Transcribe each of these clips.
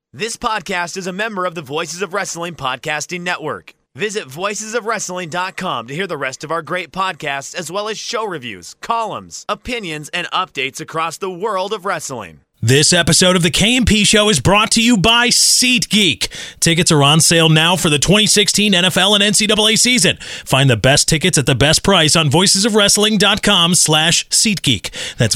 This podcast is a member of the Voices of Wrestling Podcasting Network. Visit voicesofwrestling.com to hear the rest of our great podcasts, as well as show reviews, columns, opinions, and updates across the world of wrestling. This episode of the K&P Show is brought to you by SeatGeek. Tickets are on sale now for the 2016 NFL and NCAA season. Find the best tickets at the best price on voicesofwrestling.com/SeatGeek. That's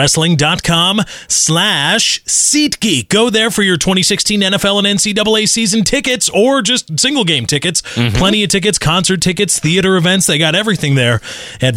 voicesofwrestling.com/SeatGeek. Go there for your 2016 NFL and NCAA season tickets or just single game tickets. Plenty of tickets, concert tickets, theater events. They got everything there at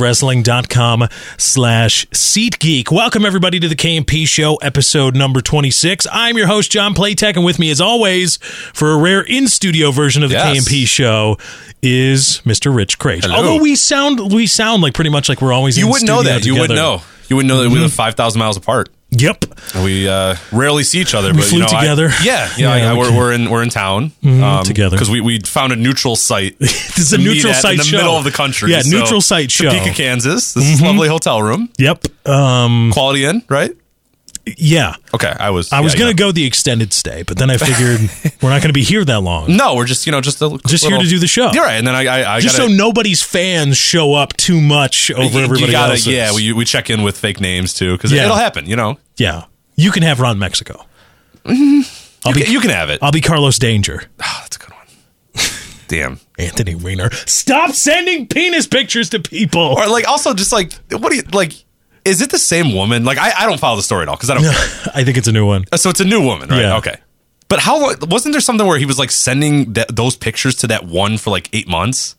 voicesofwrestling.com/SeatGeek. Welcome everybody to the K&P Show, episode number 26. I'm your host, John Playtech, and with me, as always, for a rare in-studio version of the K&P Show, is Mr. Rich Kraetsch. Hello. Although we sound like pretty much like we're always You in wouldn't know studio that. You wouldn't know. You wouldn't know that we live 5,000 miles apart. Yep. We rarely see each other. We but, flew together. We're in town together because we found a neutral site. This is a neutral site in the show. middle of the country. Yeah, neutral site show. Topeka, Kansas. This is a lovely hotel room. Yep. Quality Inn, right? Yeah. Okay, I was going to go the extended stay, but then I figured we're not going to be here that long. No, we're just here to do the show. You're right, and then I just so nobody's fans show up too much over everybody else's. Yeah, we check in with fake names too because it'll happen. Yeah, you can have Ron Mexico. You can have it. I'll be Carlos Danger. Oh, that's a good one. Damn. Anthony Weiner. Stop sending penis pictures to people. Or also just what do you is it the same woman? I don't follow the story at all because I don't care. I think it's a new one. So it's a new woman, right? Yeah. Okay. But how wasn't there something where he was sending those pictures to that one for 8 months?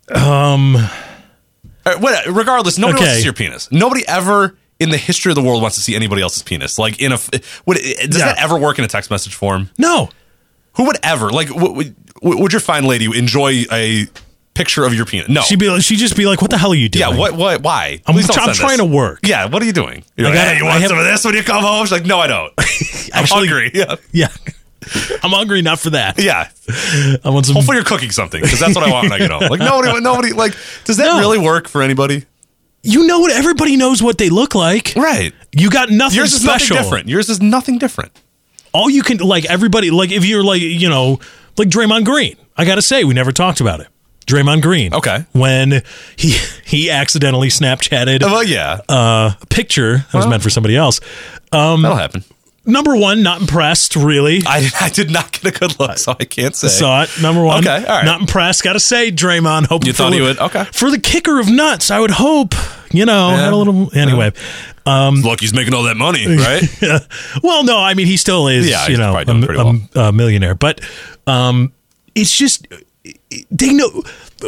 Regardless, nobody wants to see your penis. Nobody ever in the history of the world wants to see anybody else's penis. Does that ever work in a text message form? No. Who would ever would your fine lady enjoy a picture of your penis? No. She'd just be like, what the hell are you doing? Yeah, what why? I'm trying to work. Yeah, what are you doing? You're you want some of this when you come home? She's like, no, I don't. I'm hungry. Yeah. I'm hungry, not for that. Yeah. I want some. Hopefully you're cooking something, because that's what I want when I get home. Nobody does that really work for anybody? Everybody knows what they look like. Right. You got nothing Yours special. Is nothing different. Yours is nothing different. All you can, everybody, if you're like Draymond Green. I got to say, we never talked about it. Draymond Green. Okay. When he accidentally Snapchatted a picture that was meant for somebody else. That'll happen. Number one, not impressed, really. I did not get a good look, so I can't say. Saw it. Number one. Okay, all right. Not impressed. Got to say, Draymond. You thought he would? Okay. For the kicker of nuts, I would hope, had a little... Anyway. Look, he's making all that money, right? Well, no, I mean, he still is, he's probably doing pretty well. A millionaire. But it's just... They know...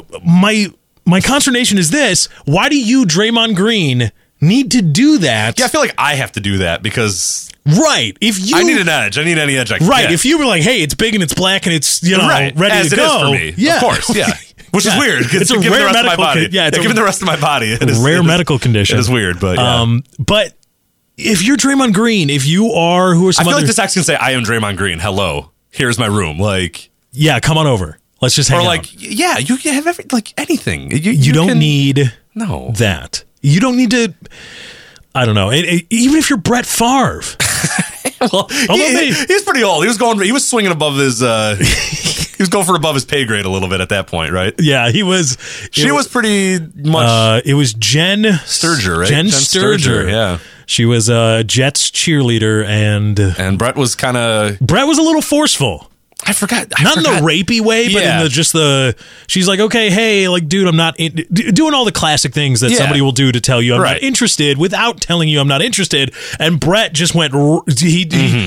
My consternation is this. Why do you, Draymond Green, need to do that? Yeah, I feel like I have to do that because... Right. I need an edge. I need any edge I can get. If you were like, hey, it's big and it's black and it's, ready as to go. As it is for me. Yeah. Of course, yeah. Which is weird. It's a rare medical condition. Yeah, given the rest of my body. It is rare medical condition. It is weird, but yeah. But if you're Draymond Green, if you are, who are some I feel like this text can say, I am Draymond Green. Hello. Here's my room. Yeah, come on over. Let's just hang out. Yeah, you can have anything. You don't need no that. You don't need to... I don't know. Even if you're Brett Favre. Well, he's pretty old. He was swinging above his... he was going for above his pay grade a little bit at that point, right? Yeah, he was... She was pretty much... it was Jen Sturger, right? Jen Sturger, yeah. She was Jets cheerleader, and Brett was kind of... Brett was a little forceful. I forgot. Not in the rapey way, but in she's like, okay, hey, dude, I'm not doing all the classic things that somebody will do to tell you I'm not interested without telling you I'm not interested. And Brett just went, he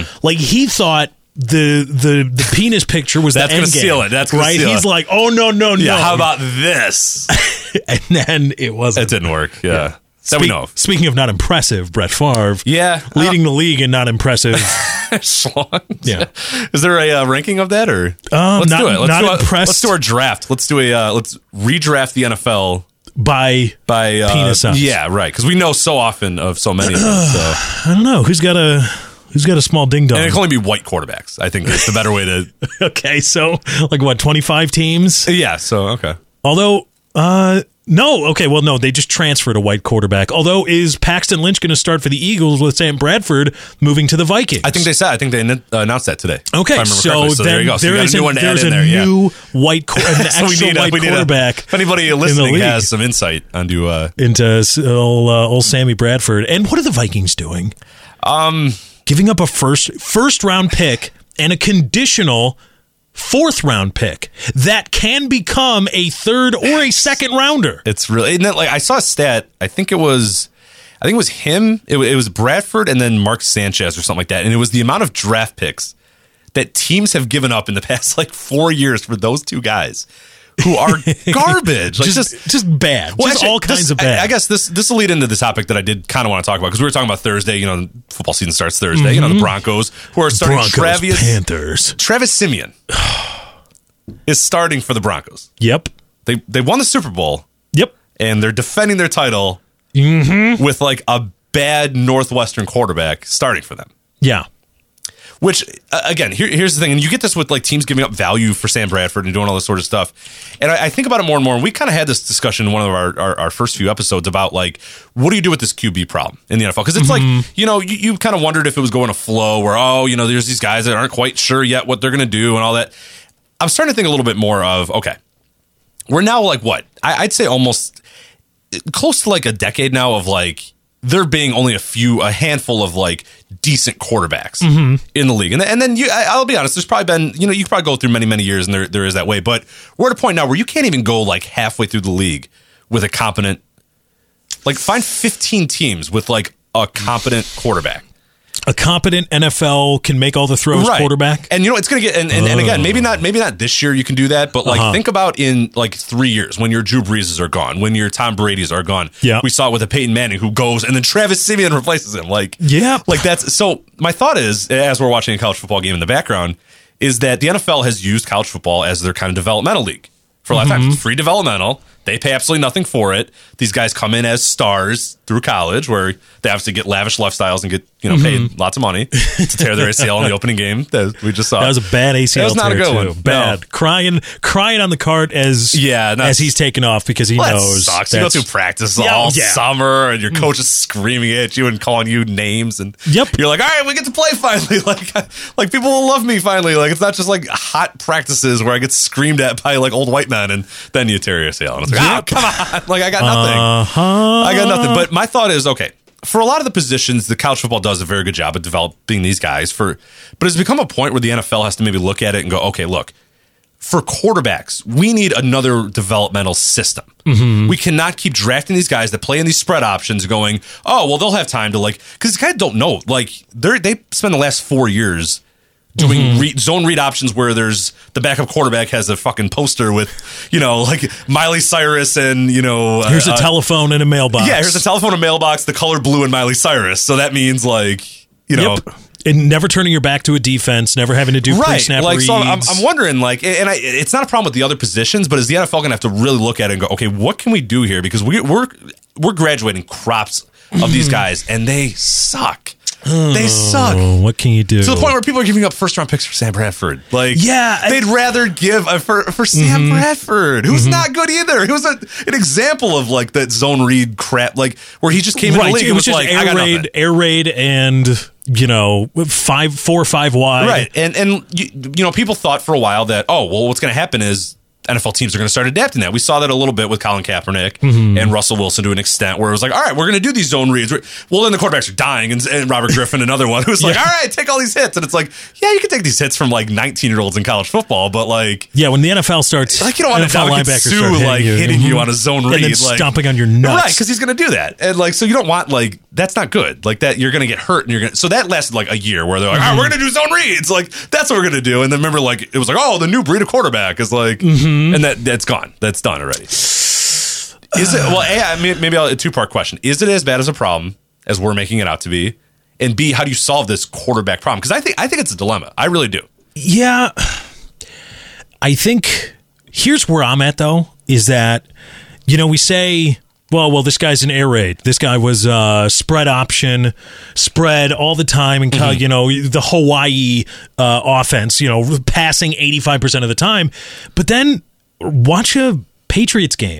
thought the penis picture was that's the end gonna game. Seal it. That's gonna seal He's it. like, oh no. Yeah, how about this? And then it wasn't. It didn't work. Yeah. That we know of. Speaking of not impressive, Brett Favre. Yeah. Leading the league in not impressive. Yeah. Is there a ranking of that or? Let's do it. Let's do our draft. Let's redraft the NFL by penis size. Yeah, right. Because we know so often of so many of them. So. I don't know. Who's got a small ding dong? And it can only be white quarterbacks. I think it's the better way to. Okay, so 25 teams? Yeah. So okay. Although No. Okay. Well, no, they just transferred a white quarterback. Although, is Paxton Lynch going to start for the Eagles with Sam Bradford moving to the Vikings? I think they announced that today. Okay. So there you go. So there's a new white quarterback. If anybody listening has some insight into old Sammy Bradford. And what are the Vikings doing? Giving up a first round pick and a conditional 4th round pick that can become a 3rd or a 2nd rounder. It's really, isn't it, like, I saw a stat. I think it was him. It was Bradford and then Mark Sanchez or something like that. And it was the amount of draft picks that teams have given up in the past 4 years for those two guys who are garbage. Just bad. Well, just all kinds of bad. I guess this will lead into the topic that I did kind of want to talk about, because we were talking about Thursday. Football season starts Thursday. The Broncos, who are starting Panthers. Travis Simeon is starting for the Broncos. Yep. They won the Super Bowl. Yep. And they're defending their title with a bad Northwestern quarterback starting for them. Yeah. Which, again, here's the thing, and you get this with teams giving up value for Sam Bradford and doing all this sort of stuff. And I think about it more and more, and we kind of had this discussion in one of our first few episodes about, what do you do with this QB problem in the NFL? Because it's you kind of wondered if it was going to flow where, there's these guys that aren't quite sure yet what they're going to do and all that. I'm starting to think a little bit more of, okay, we're now I'd say almost close to a decade now of there being only a handful of decent quarterbacks in the league. And then I'll be honest, there's probably been, you could probably go through many, many years and there is that way, but we're at a point now where you can't even go halfway through the league with a competent, find 15 teams with a competent quarterback. A competent NFL can make all the throws quarterback. And it's going to get, and again, maybe not this year you can do that, but think about in 3 years when your Drew Breeses are gone, when your Tom Brady's are gone. Yeah. We saw it with a Peyton Manning who goes and then Travis Simeon replaces him. That's, so my thought is, as we're watching a college football game in the background, is that the NFL has used college football as their kind of developmental league for a lot of times. It's free developmental. They pay absolutely nothing for it. These guys come in as stars through college, where they obviously get lavish lifestyles and get paid lots of money to tear their ACL in the opening game that we just saw. That was a bad ACL. That was not a good one. Bad. No. Crying on the cart as he's taking off because he knows. That sucks. You go through practice all summer and your coach is screaming at you and calling you names, and you're like, all right, we get to play finally. People will love me finally. It's not just hot practices where I get screamed at by old white men and then you tear your ACL. And it's come on. I got nothing. I got nothing. But my thought is, okay, for a lot of the positions, the college football does a very good job of developing these guys. But it's become a point where the NFL has to maybe look at it and go, okay, look, for quarterbacks, we need another developmental system. We cannot keep drafting these guys that play in these spread options going, oh, well, they'll have time to because these guys don't know. They spend the last 4 years doing zone read options where there's the backup quarterback has a fucking poster with, Miley Cyrus and, here's a telephone and a mailbox. Yeah, here's a telephone and mailbox, the color blue and Miley Cyrus. So that means and never turning your back to a defense, never having to do pre-snap reads. So I'm wondering, it's not a problem with the other positions, but is the NFL going to have to really look at it and go, okay, what can we do here? Because we're graduating crops of these guys, and they suck. They suck. What can you do? To the point where people are giving up first-round picks for Sam Bradford. They'd rather give for Sam Bradford, who's not good either. He was an example of that zone read crap, where he just came in the league. It was just air raid, and 4 or 5 wide. Right, and people thought for a while that what's going to happen is NFL teams are going to start adapting that. We saw that a little bit with Colin Kaepernick and Russell Wilson to an extent, where it was all right, we're going to do these zone reads. Well, then the quarterbacks are dying, and Robert Griffin, another one, who's all right, take all these hits. And it's you can take these hits from 19-year-olds in college football, but when the NFL starts, you don't want to hitting you on a zone read, and then stomping on your nuts, right? Because he's going to do that, and so you don't want that's not good. That you're going to get hurt, and so that lasted a year where they're all right, we're going to do zone reads, that's what we're going to do. And then remember, it was the new breed of quarterback is and that's gone. That's done already. Is it? Maybe a 2-part question. Is it as bad as a problem as we're making it out to be? And B, how do you solve this quarterback problem? Because I think it's a dilemma. I really do. Yeah. I think here's where I'm at, though, is that, we say, well, this guy's an air raid. This guy was spread option, spread all the time, and the Hawaii offense, passing 85% of the time. But then watch a Patriots game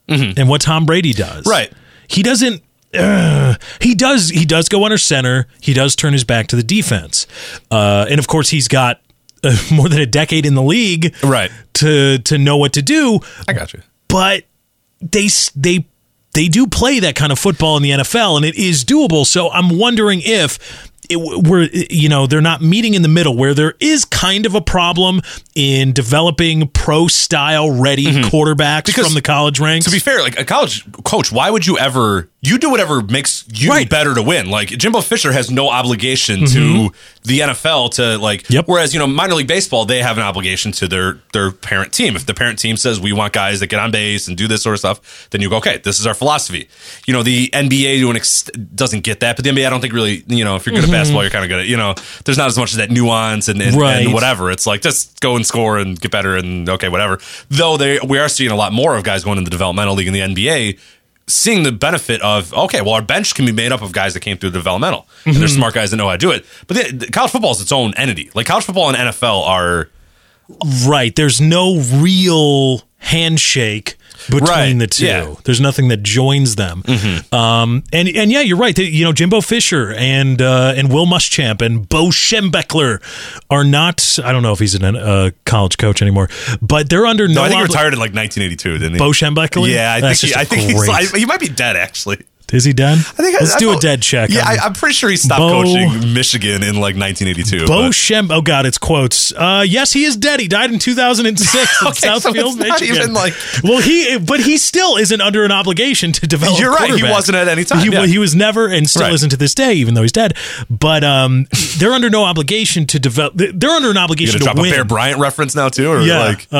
and what Tom Brady does. Right. He doesn't. He does go under center. He does turn his back to the defense, and of course he's got more than a decade in the league, right, to know what to do. I got you. But they do play that kind of football in the NFL, and it is doable. So I'm wondering if they're not meeting in the middle, where there is kind of a problem in developing pro-style ready quarterbacks from the college ranks. To be fair, like a college coach, why would you ever? You do whatever makes you better to win. Like Jimbo Fisher has no obligation to the NFL to whereas, minor league baseball, they have an obligation to their parent team. If the parent team says we want guys that get on base and do this sort of stuff, then you go, okay, this is our philosophy. The NBA doesn't get that, but the NBA, I don't think really, if you're good at basketball, you're kind of good at, there's not as much of that nuance and whatever. It's like, just go and score and get better and okay, whatever. Though we are seeing a lot more of guys going in the developmental league in the NBA, seeing the benefit of, okay, well, our bench can be made up of guys that came through the developmental, and there's smart guys that know how to do it. But college football is its own entity. Like college football and NFL are right. There's no real handshake between the two. Yeah. There's nothing that joins them. And yeah, you're right. Jimbo Fisher and Will Muschamp and Bo Schembechler are not. I don't know if he's a college coach anymore, but they're under no. I think he retired in like 1982, didn't he? Bo Schembechler. Yeah, I think he might be dead actually. Is he dead? Let's do a dead check. Yeah, I'm pretty sure he stopped coaching Michigan in like 1982. Oh God, it's quotes. Yes, he is dead. He died in 2006 in Southfield, Michigan. He still isn't under an obligation to develop. You're right. He wasn't at any time. He was never, and still isn't to this day, even though he's dead. But they're under no obligation to develop. They're under an obligation to win. Drop a Bear Bryant reference now too, or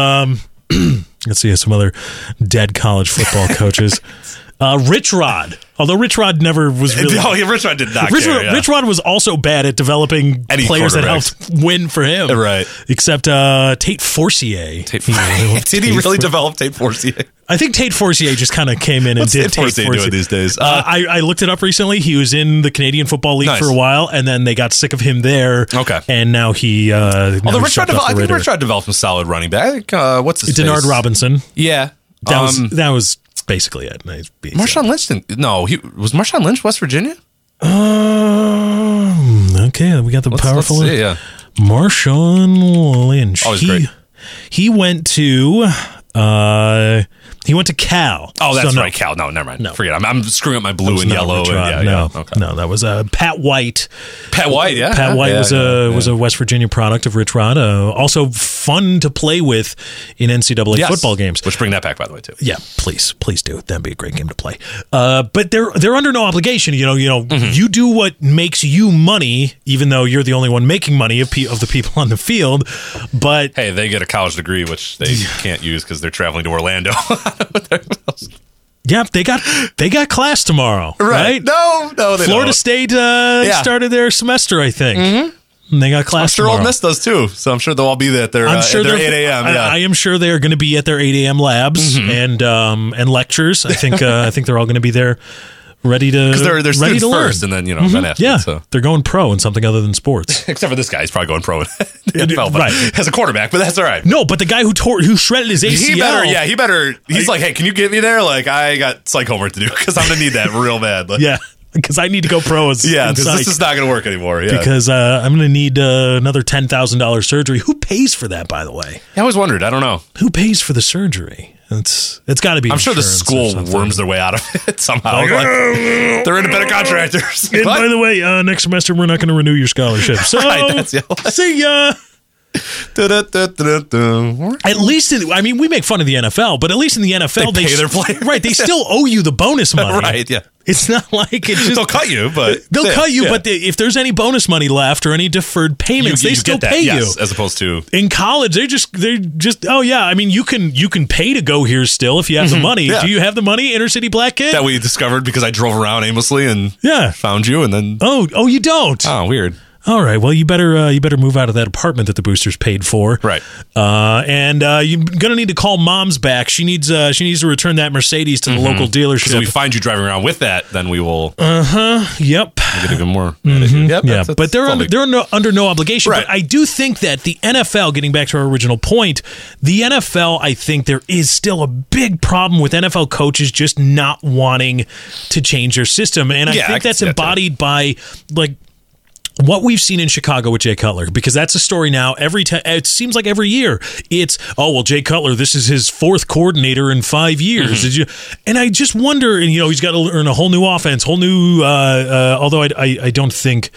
let's see some other dead college football coaches. Rich Rod. Although Rich Rod never was really... No, Rich Rod did not care. Rich Rod was also bad at developing players that helped win for him. Right. Except Tate Forcier. Did he really develop Tate Forcier? I think Tate Forcier just kind of came in and did Tate Forcier doing these days? I looked it up recently. He was in the Canadian Football League for a while, and then they got sick of him there. Okay. And now he... I think Rich Rod developed some solid running back. What's his Denard Robinson. Yeah. That was basically it. Marshawn Lynch didn't. No, was Marshawn Lynch West Virginia? Okay, we got the powerful. Let's see, yeah. Marshawn Lynch. Always great. He went to Cal. Oh, that's right, Cal. No, never mind. No. Forget it. I'm screwing up my blue and yellow. No, that was Pat White. Pat White, yeah. Pat White was a West Virginia product of Rich Rod. Also fun to play with in NCAA football games. Which bring that back, by the way, too. Yeah, please do. That'd be a great game to play. But they're under no obligation. You do what makes you money, even though you're the only one making money of the people on the field. But hey, they get a college degree, which they can't use because they're traveling to Orlando. Yeah, they got class tomorrow, right? No, they Florida don't. State started their semester, I think. And they got class tomorrow. I'm sure Ole Miss does too, so I'm sure they'll all be there at their 8 a.m. I am sure they are going to be at their 8 a.m. labs and lectures. I think they're all going to be there. Ready to because they're ready students to learn. First, and then then athletes, so. They're going pro in something other than sports. Except for this guy, he's probably going pro in the NFL, right? As a quarterback, but that's all right. No, but the guy who shredded his ACL, he better. He's like, hey, can you get me there? Like, I got psych homework to do because I'm gonna need that real bad. Like, yeah. Because I need to go pro as this is not going to work anymore. Yeah. Because I'm going to need another $10,000 surgery. Who pays for that, by the way? I always wondered. I don't know. Who pays for the surgery? It's got to be. I'm sure the school worms their way out of it somehow. They're independent contractors. And by the way, next semester we're not going to renew your scholarship. So see ya. At least, we make fun of the NFL, but at least in the NFL, they pay their players. Right, they still owe you the bonus money. Right, yeah. It's not like it just... They'll cut you, but... but if there's any bonus money left or any deferred payments, they still pay you. As opposed to... In college, they're just you can pay to go here still if you have the money. Yeah. Do you have the money, inner city black kid? That we discovered because I drove around aimlessly and found you and then... Oh, you don't? Oh, weird. all right, well, you better move out of that apartment that the boosters paid for. Right. And you're going to need to call Mom's back. She needs to return that Mercedes to the local dealership. If we find you driving around with that, then we will. Yep. Get even more. Yep. Yeah. But they're under no obligation. Right. But I do think that the NFL, getting back to our original point, the NFL, I think there is still a big problem with NFL coaches just not wanting to change their system. And I think that's embodied by, like, what we've seen in Chicago with Jay Cutler, because that's a story now. It seems like every year it's, Jay Cutler, this is his fourth coordinator in 5 years. And I just wonder, and he's got to learn a whole new offense, whole new. Although I don't think,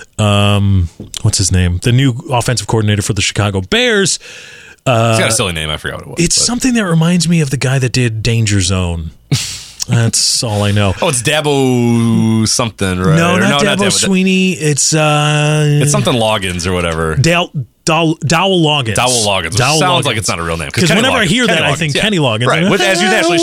what's his name, the new offensive coordinator for the Chicago Bears. He's got a silly name. I forgot what it was. It's something that reminds me of the guy that did Danger Zone. That's all I know. Oh, it's Dabo something, right? No, not Dabo Sweeney. It's something Loggins or whatever. Dowell Loggins. Dowell Loggins. Sounds like it's not a real name. Because whenever I hear that, I think Kenny Loggins. Right, as you naturally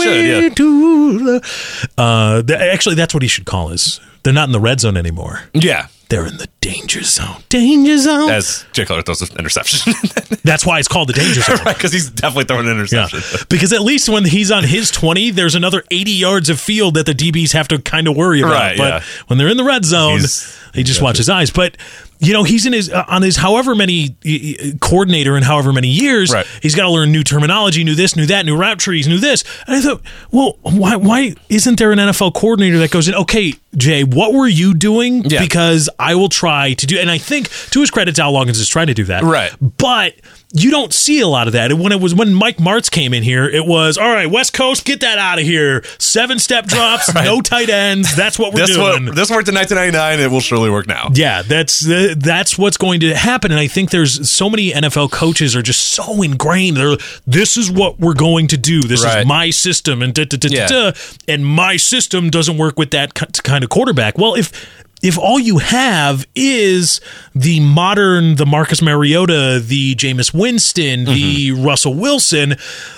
should, actually, that's what he should call us. They're not in the red zone anymore. Yeah. They're in the danger zone. Danger zone. As Jay Cutler throws an interception. That's why it's called the danger zone. Right, because he's definitely throwing an interception. Yeah. Because at least when he's on his 20, there's another 80 yards of field that the DBs have to kind of worry about. Right, but when they're in the red zone, he just watches his eyes. But he's in his however many coordinator in however many years. Right. He's got to learn new terminology, new this, new that, new route trees, new this. And I thought, well, why isn't there an NFL coordinator that goes in? Okay, Jay, what were you doing? Yeah. Because I will try to do. And I think to his credit, Dowell Loggins is trying to do that. Right. But you don't see a lot of that. When Mike Martz came in here, it was, all right, West Coast, get that out of here. 7-step drops, no tight ends. That's what we're doing. This worked in 1999. It will surely work now. Yeah, that's what's going to happen. And I think there's so many NFL coaches are just so ingrained. This is what we're going to do. This is my system, and and my system doesn't work with that kind of quarterback. Well, if all you have is the Marcus Mariota, the Jameis Winston, the Russell Wilson,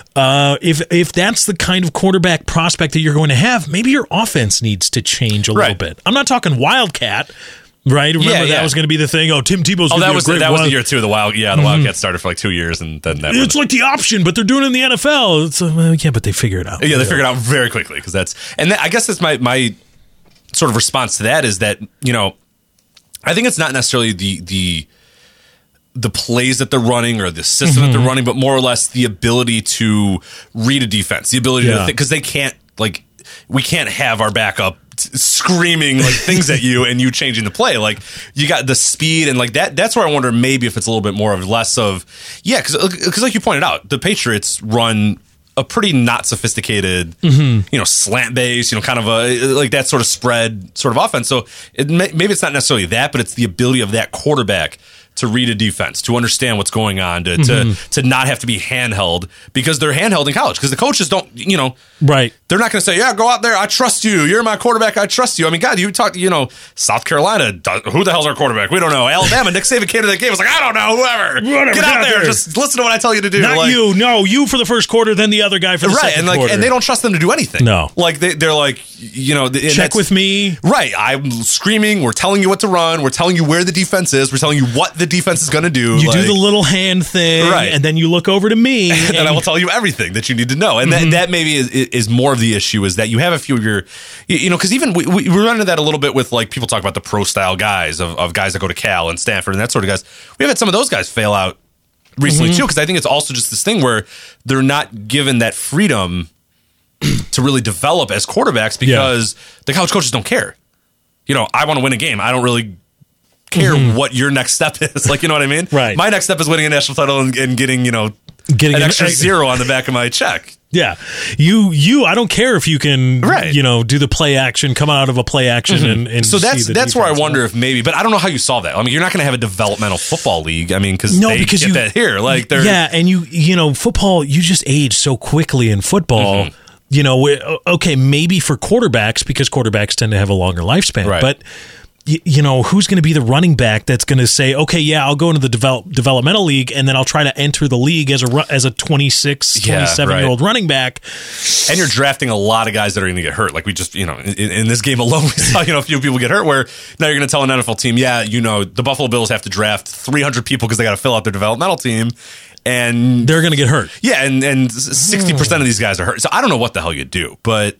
if that's the kind of quarterback prospect that you're going to have, maybe your offense needs to change a little bit. I'm not talking Wildcat. Right, remember that was going to be the thing. Tim Tebow's going to be a great that was the year too. The Wildcats started for like 2 years, and then it's like the option, but they're doing it in the NFL. It's but they figure it out. Yeah, they figure it out very quickly because I guess that's my sort of response to that is that I think it's not necessarily the plays that they're running or the system that they're running, but more or less the ability to read a defense, the ability to think, because they can't we can't have our backup screaming like things at you and you changing the play. Like you got the speed and like that's where I wonder maybe if it's a little bit more of less of because like you pointed out, the Patriots run a pretty not sophisticated slant base, kind of like that sort of spread sort of offense. So maybe it's not necessarily that, but it's the ability of that quarterback to read a defense, to understand what's going on, to not have to be handheld, because they're handheld in college because the coaches don't, right. They're not going to say, yeah, go out there. I trust you. You're my quarterback. I trust you. I mean, God, you talk, South Carolina, who the hell's our quarterback? We don't know. Alabama, Nick Saban came to that game. Was like, I don't know, whoever. Get out there. Just listen to what I tell you to do. Not you. No, you for the first quarter, then the other guy for the second quarter. And they don't trust them to do anything. No. Like they're like, check with me. Right. I'm screaming. We're telling you what to run. We're telling you where the defense is. We're telling you what the defense is going to do. You do the little hand thing, right, and then you look over to me, and I will tell you everything that you need to know. And that maybe is more of the issue, is that you have a few of your, because even we run into that a little bit with like people talk about the pro style guys of guys that go to Cal and Stanford and that sort of guys. We've had some of those guys fail out recently too, because I think it's also just this thing where they're not given that freedom to really develop as quarterbacks because the college coaches don't care. I want to win a game. I don't really care what your next step is. Like, you know what I mean? Right. My next step is winning a national title and getting an extra zero on the back of my check. Yeah. I don't care if you can, do the play action, come out of a play action and so that's where I wonder if maybe, but I don't know how you solve that. I mean, you're not going to have a development football league. I mean, because they get that here. Like, and football, you just age so quickly in football. Okay, maybe for quarterbacks, because quarterbacks tend to have a longer lifespan, right. But who's going to be the running back that's going to say, okay, yeah, I'll go into the developmental league and then I'll try to enter the league as a 26, 27-year-old running back. And you're drafting a lot of guys that are going to get hurt. Like we just, in this game alone, we saw, a few people get hurt where now you're going to tell an NFL team, the Buffalo Bills have to draft 300 people because they got to fill out their developmental team. And they're going to get hurt. Yeah, and 60% of these guys are hurt. So I don't know what the hell you do, but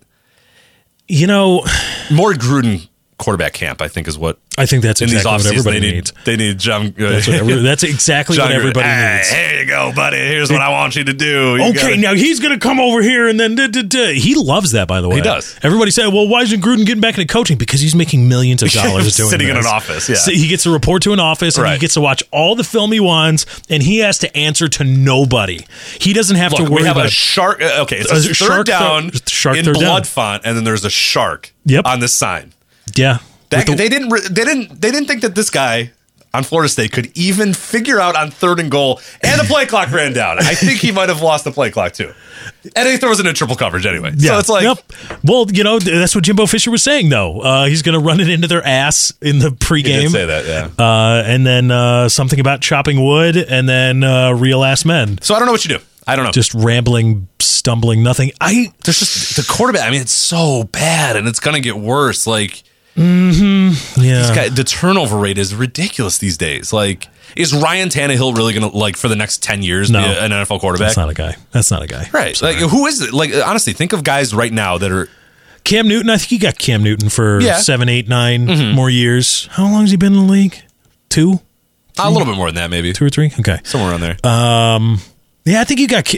more Gruden quarterback camp, I think, is what I think that's exactly what everybody needs. They need John. That's exactly what everybody needs. Here you go, buddy. Here's what I want you to do. Now he's going to come over here and then he loves that. By the way, he does. Everybody said, "Well, why isn't Gruden getting back into coaching?" Because he's making millions of dollars doing sitting this. in an office. Yeah, so he gets to report to an office and he gets to watch all the film he wants, and he has to answer to nobody. He doesn't have to worry we have about a shark. Okay, it's a third down in blood font, and then there's a shark. On this sign. Yeah. They didn't think that this guy on Florida State could even figure out on 3rd and goal, and the play clock ran down. I think he might have lost the play clock too. And he throws it in triple coverage anyway. Yeah. So it's like, well, that's what Jimbo Fisher was saying though. He's going to run it into their ass in the pregame. He did say that, yeah. And then something about chopping wood, and then real ass men. So I don't know what you do. I don't know. Just rambling, stumbling, nothing. There's just the quarterback. I mean, it's so bad, and it's going to get worse. Like, the turnover rate is ridiculous these days. Like, is Ryan Tannehill really going to, for the next 10 years, be an NFL quarterback? That's not a guy. Right. Like, who is it? Like, honestly, think of guys right now that are. Cam Newton. I think you got Cam Newton for 7, 8, 9 more years. How long has he been in the league? 2? 3? A little bit more than that, maybe. 2 or 3? Okay. Somewhere around there. Yeah, I think you got,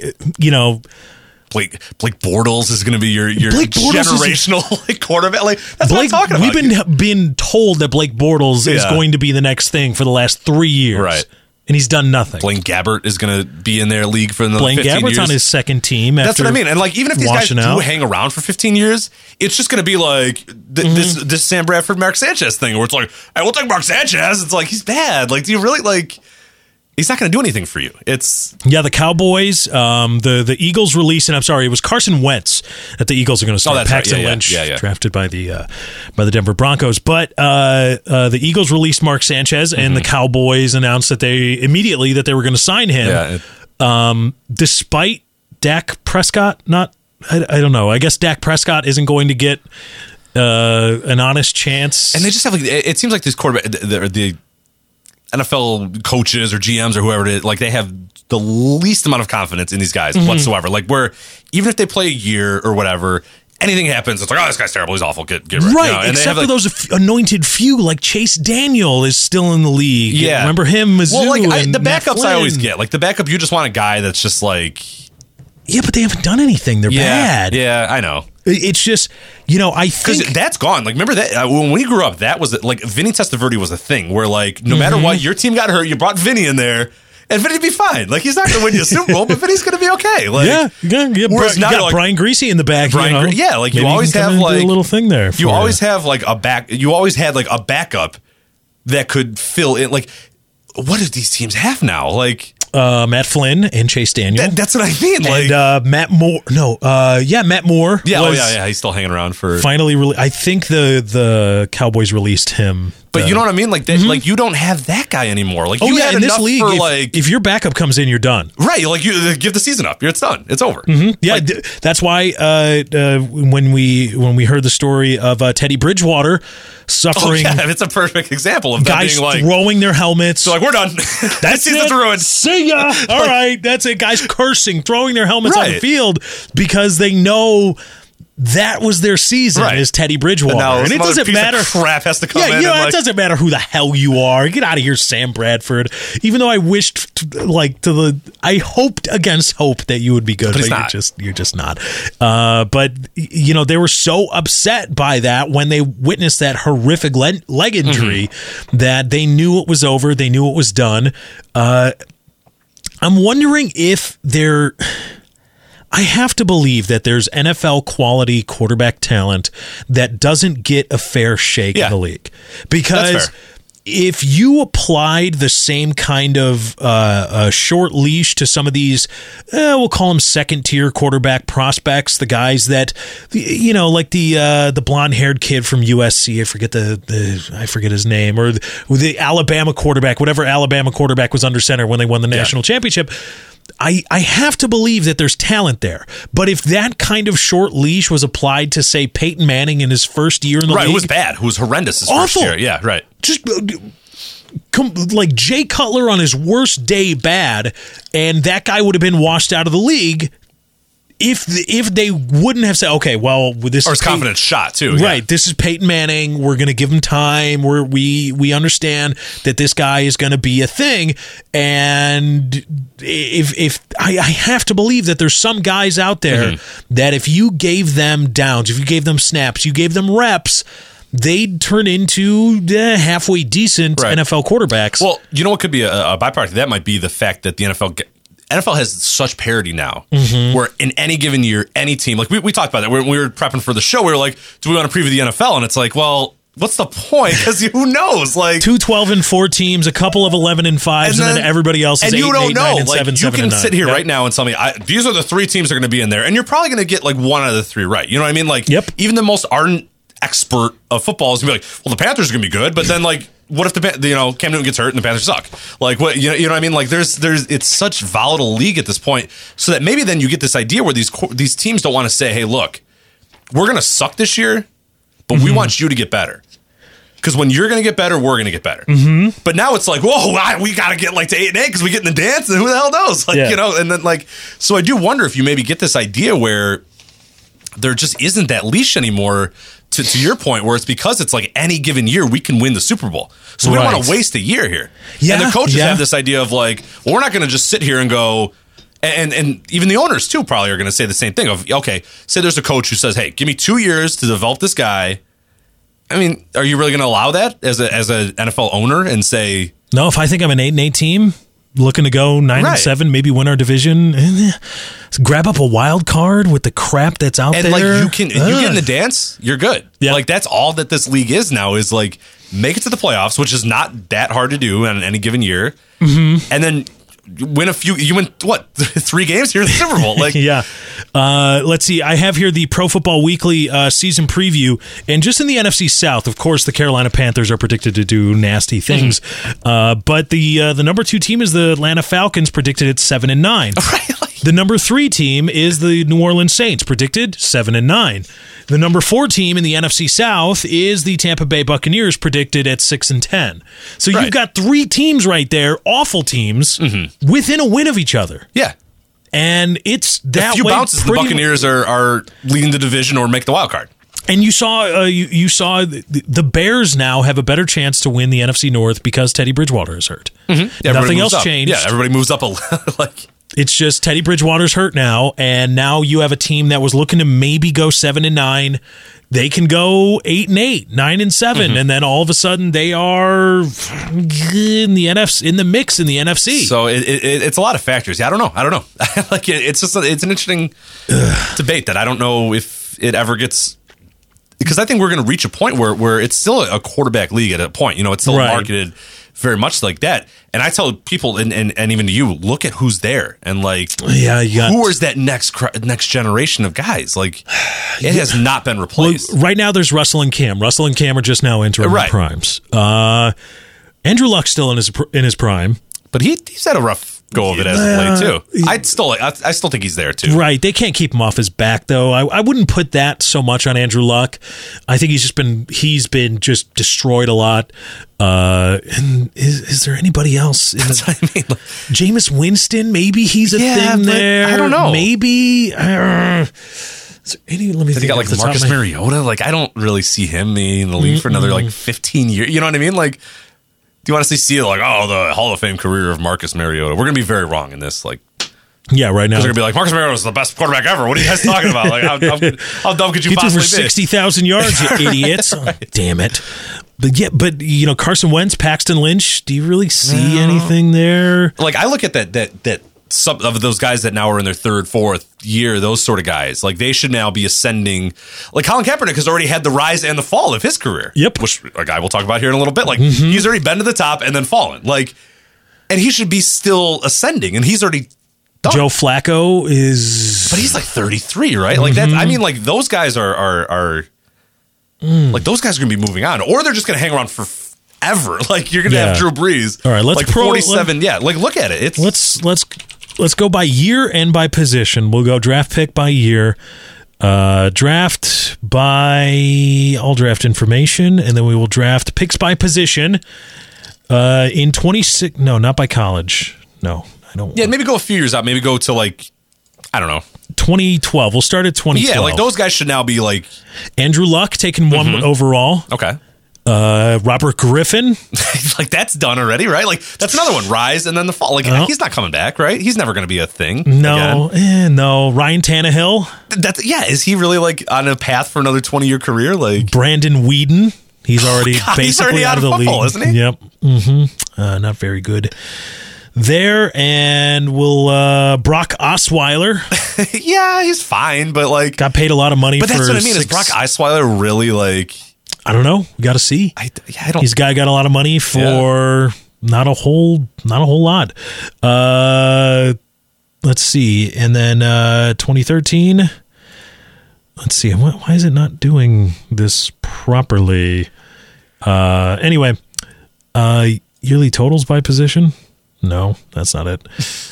Blake Bortles is going to be your generational quarterback. Like, that's what I'm talking about. We've been told that Blake Bortles is going to be the next thing for the last 3 years. Right. And he's done nothing. Blaine Gabbert is going to be in their league for another 15 years. Blaine Gabbert's on his second team. That's what I mean. And even if these guys do hang around for 15 years, it's just going to be like this Sam Bradford, Mark Sanchez thing where it's like, hey, we'll take Mark Sanchez. It's like, he's bad. Like, do you really he's not going to do anything for you. The Cowboys, the Eagles release, and I'm sorry, it was Carson Wentz that the Eagles are going to start. That's Paxton Lynch, drafted by the Denver Broncos. But the Eagles released Mark Sanchez, and the Cowboys announced that they were going to sign him. Despite Dak Prescott I don't know. I guess Dak Prescott isn't going to get an honest chance. And they just have it seems like this quarterback, the NFL coaches or GMs or whoever it is, they have the least amount of confidence in these guys whatsoever. Where even if they play a year or whatever, anything happens, it's like, oh, this guy's terrible, he's awful, get rid. Right, except for those anointed few, like Chase Daniel is still in the league. Yeah. Remember him, Mizzou, the backups I always get. The backup, you just want a guy that's just yeah, but they haven't done anything. They're bad. Yeah, I know. It's just, I think... Because that's gone. Remember that? When we grew up, that was... Vinny Testaverde was a thing where, no matter what, your team got hurt, you brought Vinny in there, and Vinny'd be fine. He's not going to win you a Super Bowl, but Vinny's going to be okay. You got Brian Greasy in the back. You always have, do a little thing there. You always have, a back... You always had, a backup that could fill in... what do these teams have now? Matt Flynn and Chase Daniel. That's what I mean. And Matt Moore. Matt Moore. Yeah, he's still hanging around for. Finally, I think the Cowboys released him. But you know what I mean? You don't have that guy anymore. In this league, if your backup comes in, you're done. Right. You give the season up. It's done. It's over. Mm-hmm. Yeah. That's why when we heard the story of Teddy Bridgewater suffering. It's a perfect example of guys being throwing their helmets. So we're done. That season's ruined. See ya. All right. That's it. Guys cursing, throwing their helmets on the field because they know that was their season is Teddy Bridgewater. And it doesn't matter. Crap has to come in. It doesn't matter who the hell you are. Get out of here, Sam Bradford. Even though I wished, I hoped against hope that you would be good, but you're just not. But they were so upset by that when they witnessed that horrific leg injury that they knew it was over. They knew it was done. I'm wondering if they're. I have to believe that there's NFL quality quarterback talent that doesn't get a fair shake in the league because if you applied the same kind of short leash to some of these, we'll call them second-tier quarterback prospects, the guys that, like the blonde-haired kid from USC, I forget his name, or the Alabama quarterback, whatever Alabama quarterback was under center when they won the national championship. I have to believe that there's talent there. But if that kind of short leash was applied to, say, Peyton Manning in his first year in the league. Who was bad, who was horrendous his first year. Yeah, right. Just like Jay Cutler on his worst day bad, and that guy would have been washed out of the league if they wouldn't have said, okay, well, this or is his confidence shot too, right? This is Peyton Manning. We're going to give him time. We understand that this guy is going to be a thing, and if I have to believe that there's some guys out there that if you gave them downs, if you gave them snaps, you gave them reps, they'd turn into halfway decent NFL quarterbacks. Well, you know what could be a byproduct of that might be the fact that the NFL has such parity now where in any given year, any team, like we talked about that when we were prepping for the show, we were like, do we want to preview the NFL? And it's like, well, what's the point? Because who knows? Like 2 12-4 teams, a couple of 11-5s, and then everybody else is 8, 8, 9, and 7, 7, you can sit here right now and tell me these are the 3 teams that are going to be in there, and you're probably going to get like 1 out of the 3 right. You know what I mean? Like even the most ardent expert of football is going to be like, well, the Panthers are going to be good, but then like, what if Cam Newton gets hurt and the Panthers suck? Like what you know what I mean? Like there's it's such volatile league at this point, so that maybe then you get this idea where these teams don't want to say, hey, look, we're going to suck this year, but we want you to get better. Because when you're going to get better, we're going to get better. But now it's like, whoa, we got to get like to 8-8 because we get in the dance, and who the hell knows? Like and then like, so I do wonder if you maybe get this idea where there just isn't that leash anymore. To your point, where it's because it's like any given year we can win the Super Bowl, so we don't want to waste a year here. And the coaches have this idea of like, well, we're not going to just sit here and go, and even the owners too probably are going to say the same thing of, okay, say there's a coach who says, hey, give me 2 years to develop this guy. I mean, are you really going to allow that as an NFL owner and say, no? If I think I'm an 8-8 team looking to go 9-7, maybe win our division, grab up a wild card with the crap that's out there. And like you get in the dance, you're good. Yeah. Like that's all that this league is now, is like make it to the playoffs, which is not that hard to do on any given year. And then win you win what 3 games, you're in the Super Bowl. Like let's see, I have here the Pro Football Weekly season preview, and just in the NFC South, of course, the Carolina Panthers are predicted to do nasty things, but the number 2 team is the Atlanta Falcons, predicted at 7-9. The number 3 team is the New Orleans Saints, predicted 7-9. The number 4 team in the NFC South is the Tampa Bay Buccaneers, predicted at 6-10. So you've got 3 teams right there, awful teams, within a win of each other. Yeah. And it's that a few bounces, the Buccaneers are leading the division or make the wild card. And you saw the Bears now have a better chance to win the NFC North because Teddy Bridgewater is hurt. Nothing else changed. Yeah, everybody moves up like. It's just Teddy Bridgewater's hurt now, and now you have a team that was looking to maybe go 7-9. They can go 8-8, 9-7, and then all of a sudden they are in the mix in the NFC. So it's a lot of factors. Yeah, I don't know. Like it's an interesting debate that I don't know if it ever gets. Because I think we're going to reach a point where it's still a quarterback league at a point. You know, it's still marketed very much like that. And I tell people, and even to you, look at who's there. And like, who is that next generation of guys? Like, it has not been replaced. Well, right now, there's Russell and Cam. Russell and Cam are just now entering their primes. Andrew Luck's still in his prime. But he's had a rough go of it as of late too. I still think he's there too. Right, they can't keep him off his back though. I wouldn't put that so much on Andrew Luck. I think he's been just destroyed a lot. And is there anybody else? That's what I mean. Jameis Winston, maybe he's a thing there. I don't know. Maybe. Let me think. He got like Marcus Mariota. Like I don't really see him being in the league for another like 15 years. You know what I mean? like. Do you want to see like, the Hall of Fame career of Marcus Mariota? We're going to be very wrong in this. Like, yeah, right now. They're going to be like, Marcus Mariota is the best quarterback ever. What are you guys talking about? Like, how dumb could you possibly be? He threw for 60,000 yards, you idiots. Right. Oh, damn it. But you know, Carson Wentz, Paxton Lynch, do you really see anything there? Like, I look at that some of those guys that now are in their third, fourth year, those sort of guys, like they should now be ascending. Like Colin Kaepernick has already had the rise and the fall of his career. Yep. Which a guy we'll talk about here in a little bit. Like he's already been to the top and then fallen. Like, and he should be still ascending, and he's already done. Joe Flacco is, but he's like 33, right? Like that. I mean, like those guys are like those guys are going to be moving on, or they're just going to hang around for ever. Like you're going to have Drew Brees. All right, let's like 47. Yeah, like look at it. It's let's go by year and by position. We'll go draft pick by year, draft by all draft information, and then we will draft picks by position. In 26, no, not by college. No, I don't. Yeah, maybe go a few years out. Maybe go to like, I don't know, 2012. We'll start at 2012. Yeah, like those guys should now be like Andrew Luck taken 1 overall. Okay. Robert Griffin, like that's done already, right? Like that's another one. Rise and then the fall. Like he's not coming back, right? He's never going to be a thing. No, no. Ryan Tannehill. Is he really like on a path for another 20-year career? Like Brandon Weeden. He's already basically out of the football, league, isn't he? Yep. Not very good there. And we'll Brock Osweiler. Yeah, he's fine, but like got paid a lot of money. But that's what I mean. Is Brock Osweiler really like? I don't know. We got to see. I don't. He's got a lot of money for not a whole lot. Let's see. And then 2013. Let's see. Why is it not doing this properly? Anyway, yearly totals by position. No, that's not it.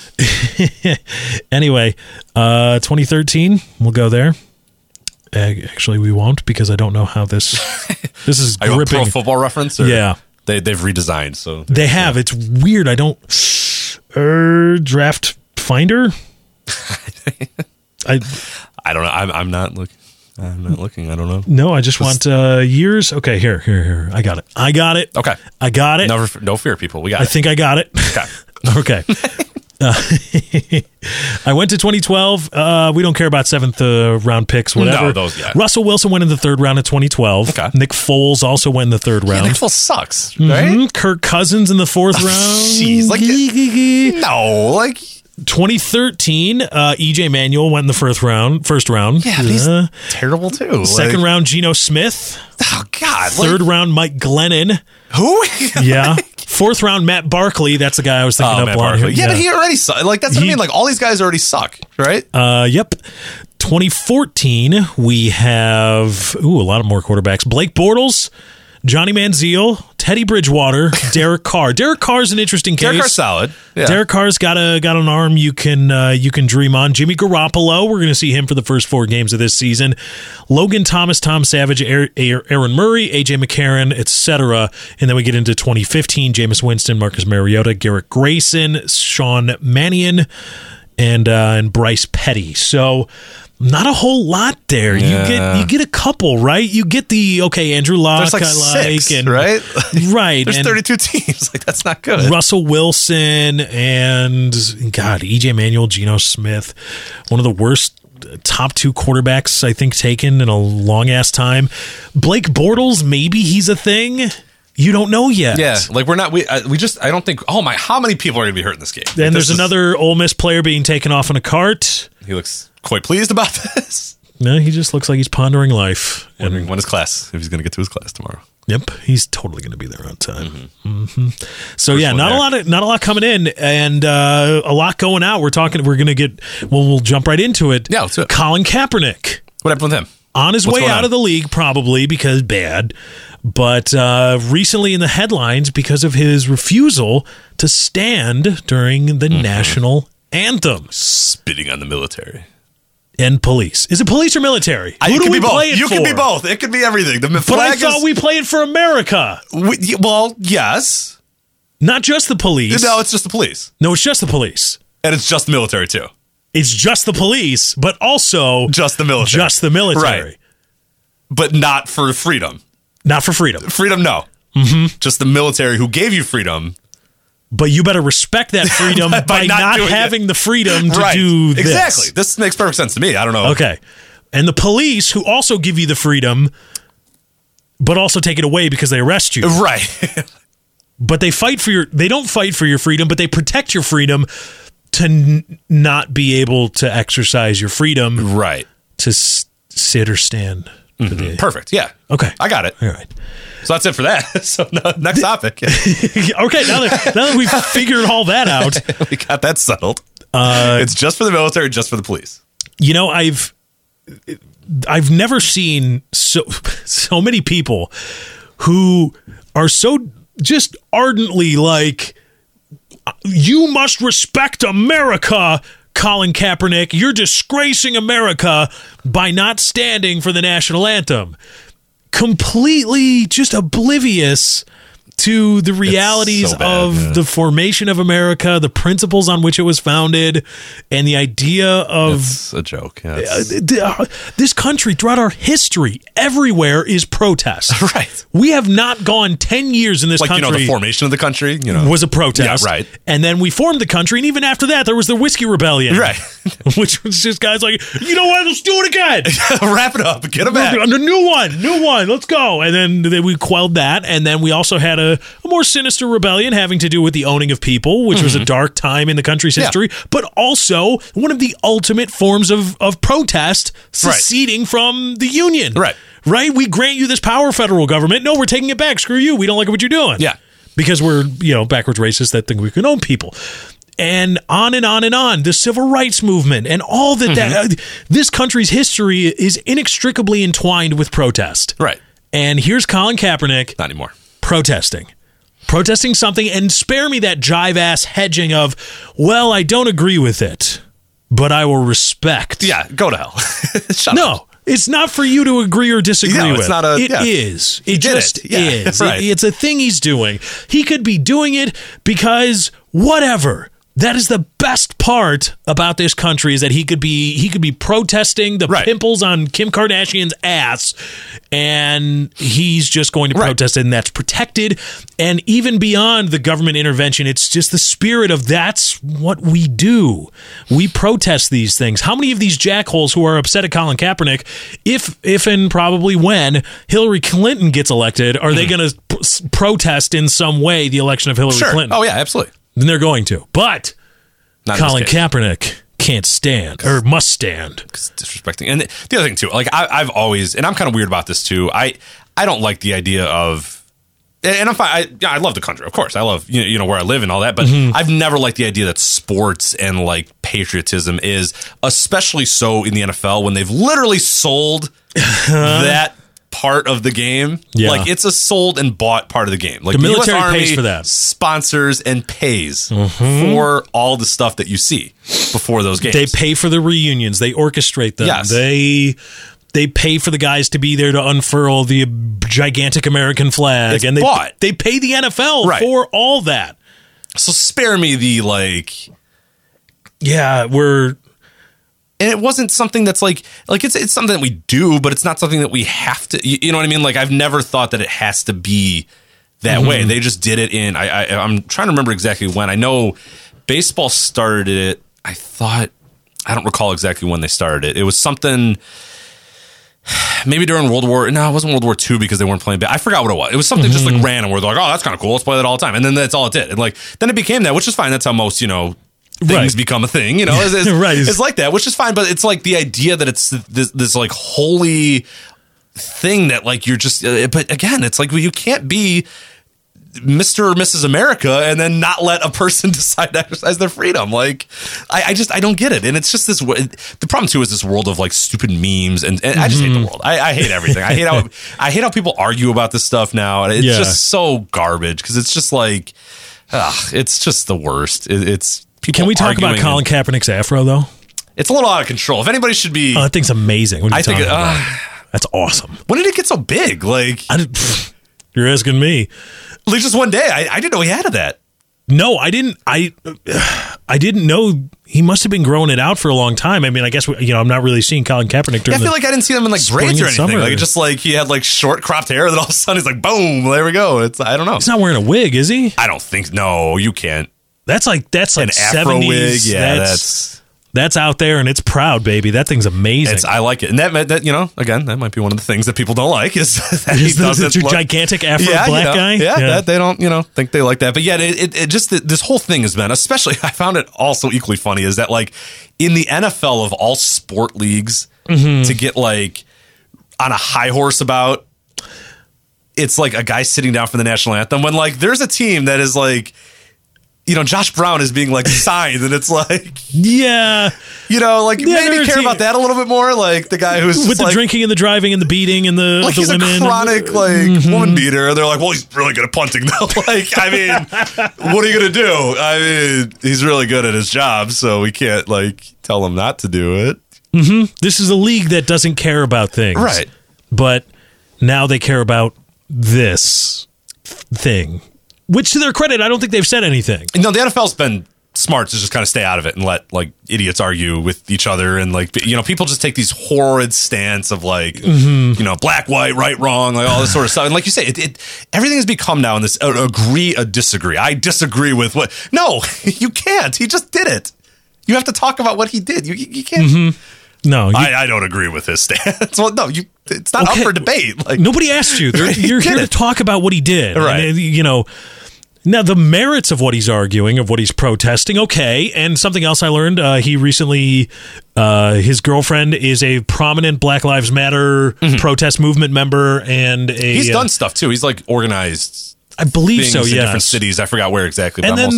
Anyway, 2013. We'll go there. Actually, we won't because I don't know how this is Are you gripping. a Pro Football Reference? Or yeah, they've redesigned. So they have. It's weird. I don't draft finder. I don't know. I'm not looking. I'm not looking. I don't know. No, I just want years. Okay, here. I got it. Okay, I got it. No fear, people. We got it. I think I got it. Okay. Okay. I went to 2012. We don't care about seventh round picks, whatever. No, those, yeah. Russell Wilson went in the third round of 2012. Okay. Nick Foles also went in the third round. Nick Foles sucks, right? Kirk Cousins in the fourth round. Jeez, like no, like 2013. EJ Manuel went in the first round. Yeah, he's terrible too. Second round, Geno Smith. Oh God. Third round, Mike Glennon. Who? Yeah. Fourth round, Matt Barkley. That's the guy I was thinking of. Matt Barkley. Yeah, but he already sucked. Like that's what I mean. Like all these guys already suck, right? Yep. 2014, we have a lot of more quarterbacks. Blake Bortles, Johnny Manziel, Teddy Bridgewater, Derek Carr. Derek Carr's an interesting case. Derek Carr's solid. Yeah. Derek Carr's got an arm you can dream on. Jimmy Garoppolo, we're going to see him for the first 4 games of this season. Logan Thomas, Tom Savage, Aaron Murray, AJ McCarron, etc. And then we get into 2015, Jameis Winston, Marcus Mariota, Garrett Grayson, Sean Mannion, and Bryce Petty. So not a whole lot there. Yeah. You get a couple, right? You get the Andrew Luck. There's like 6, and right? Right. There's 32 teams. Like that's not good. Russell Wilson and EJ Manuel, Geno Smith, one of the worst top 2 quarterbacks I think taken in a long ass time. Blake Bortles, maybe he's a thing. You don't know yet. Yeah, like we're not. We just. I don't think. Oh my! How many people are going to be hurt in this game? Then there's another Ole Miss player being taken off in a cart. He looks quite pleased about this. No, he just looks like he's pondering life. Wondering when his class, if he's going to get to his class tomorrow. Yep, he's totally going to be there on time. So yeah, not a lot coming in, and a lot going out. We're going to get. We'll jump right into it. Yeah, let's do it. Colin Kaepernick. What happened with him? On his way out of the league, probably because bad, but recently in the headlines because of his refusal to stand during the national anthem. Spitting on the military. And police. Is it police or military? Who do we play it for? You can be both. It could be everything. But I thought we play it for America. Well, yes. Not just the police. No, it's just the police. No, it's just the police. And it's just the military, too. It's just the police, but also just the military. Just the military. Right. But not for freedom. Not for freedom. Freedom, no. Just the military who gave you freedom. But you better respect that freedom by not having the freedom to do this. Exactly. This makes perfect sense to me. I don't know. Okay. And the police who also give you the freedom, but also take it away because they arrest you. Right. But they don't fight for your freedom, but they protect your freedom to not be able to exercise your freedom, right? To sit or stand. Perfect. Yeah. Okay. I got it. All right. So that's it for that. So next topic. Okay. Now that we've figured all that out, we got that settled. It's just for the military, just for the police. You know, I've never seen so many people who are so just ardently like, you must respect America, Colin Kaepernick. You're disgracing America by not standing for the national anthem. Completely just oblivious to the realities of the formation of America, the principles on which it was founded, and the idea of... It's a joke. Yeah, this country, throughout our history, everywhere is protest. Right. We have not gone 10 years in this country... Like, the formation of the country, was a protest. Yeah, right. And then we formed the country, and even after that, there was the Whiskey Rebellion. Right. Which was just guys like, you know what, let's do it again. Wrap it up. Get it back. A new one. Let's go. And then we quelled that, and then we also had a more sinister rebellion having to do with the owning of people, which was a dark time in the country's history, but also one of the ultimate forms of protest, seceding from the Union. Right? We grant you this power, federal government. No, we're taking it back. Screw you. We don't like what you're doing. Yeah. Because we're, backwards racists that think we can own people. And on and on and on. The civil rights movement and all that. This country's history is inextricably entwined with protest. Right. And here's Colin Kaepernick. Not anymore. Protesting something, and spare me that jive-ass hedging of, well, I don't agree with it, but I will respect. Yeah, go to hell. Shut up. It's not for you to agree or disagree with. It's not It is. It just is. Right. It's a thing he's doing. He could be doing it because whatever. That is the best part about this country, is that he could be protesting the pimples on Kim Kardashian's ass, and he's just going to protest it, and that's protected. And even beyond the government intervention, it's just the spirit of that's what we do. We protest these things. How many of these jackholes who are upset at Colin Kaepernick, if and probably when Hillary Clinton gets elected, are they going to protest in some way the election of Hillary Clinton? Oh, yeah, absolutely. Then they're going to. But not Colin Kaepernick can't stand, or must stand. It's disrespecting. And the other thing, too, like I've always, and I'm kind of weird about this, too. I don't like the idea of, and I'm fine. I love the country, of course. I love, where I live and all that. But I've never liked the idea that sports and, like, patriotism is, especially so in the NFL, when they've literally sold that part of the game. Like, it's a sold and bought part of the game. Like, the military US Army pays for that, sponsors and pays for all the stuff that you see before those games. They pay for the reunions. They orchestrate them. Yes. They pay for the guys to be there to unfurl the gigantic American flag. It's and bought. They pay the NFL for all that. So spare me the, like... Yeah, And it wasn't something that's like it's something that we do, but it's not something that we have to. You know what I mean? Like, I've never thought that it has to be that way. They just did it in. I'm trying to remember exactly when. I know baseball started it. I don't recall exactly when they started it. It was something. Maybe during World War. No, it wasn't World War II because they weren't playing. I forgot what it was. It was something just like random where they're like, oh, that's kind of cool. Let's play that all the time. And then that's all it did. And like then it became that, which is fine. That's how most things become a thing, It's like that, which is fine, but it's like the idea that it's this like holy thing that like you're just. But again, it's like you can't be Mr. or Mrs. America and then not let a person decide to exercise their freedom. Like, I don't get it, and it's just this. The problem too is this world of like stupid memes, and I just hate the world. I hate everything. I hate how people argue about this stuff now, and it's just so garbage because it's just like, it's just the worst. It's. Can we talk about Colin Kaepernick's afro, though? It's a little out of control. If anybody should be... that thing's amazing. What are you talking about? That's awesome. When did it get so big? Like, you're asking me. Like, just one day. I didn't know he had that. No, I didn't. I didn't know. He must have been growing it out for a long time. I mean, I guess, I'm not really seeing Colin Kaepernick during I feel like I didn't see him in, like, braids or anything. Like, just, like, he had, like, short cropped hair, and then all of a sudden he's like, boom, there we go. I don't know. He's not wearing a wig, is he? I don't think... No, you can't. That's like an 70s. Afro wig. Yeah, That's out there and it's proud, baby. That thing's amazing. I like it. And that, you know, again, that might be one of the things that people don't like is that he doesn't gigantic Afro black guy. Yeah, that they don't, you know, think they like that. But yeah, it just, this whole thing has been, especially, I found it also equally funny is that like in the NFL of all sport leagues to get like on a high horse about, it's like a guy sitting down for the national anthem when like there's a team that is like, you know, Josh Brown is being like signed and it's like, yeah, you know, like maybe care about that a little bit more. Like the guy who's with the drinking and the driving and the beating and the like the he's women. A chronic like woman beater. They're like, well, he's really good at punting though. Like, I mean, what are you going to do? I mean, he's really good at his job. So we can't like tell him not to do it. This is a league that doesn't care about things. Right. But now they care about this thing. Which, to their credit, I don't think they've said anything. No, the NFL's been smart to just kind of stay out of it and let like idiots argue with each other, and like, you know, people just take these horrid stance of like, you know, black, white, right, wrong, like all this sort of stuff. And like you say, everything has become now in this agree, disagree. I disagree with what? No, you can't. He just did it. You have to talk about what he did. You can't. No, I don't agree with his stance. Well, no, it's not up for debate. Like nobody asked you. You're here to talk about what he did, right? And, you know, now the merits of what he's arguing, of what he's protesting, okay. And something else I learned: he recently, his girlfriend is a prominent Black Lives Matter protest movement member, and he's done stuff too. He's like organized. I believe so. Yeah, different cities. I forgot where exactly. And then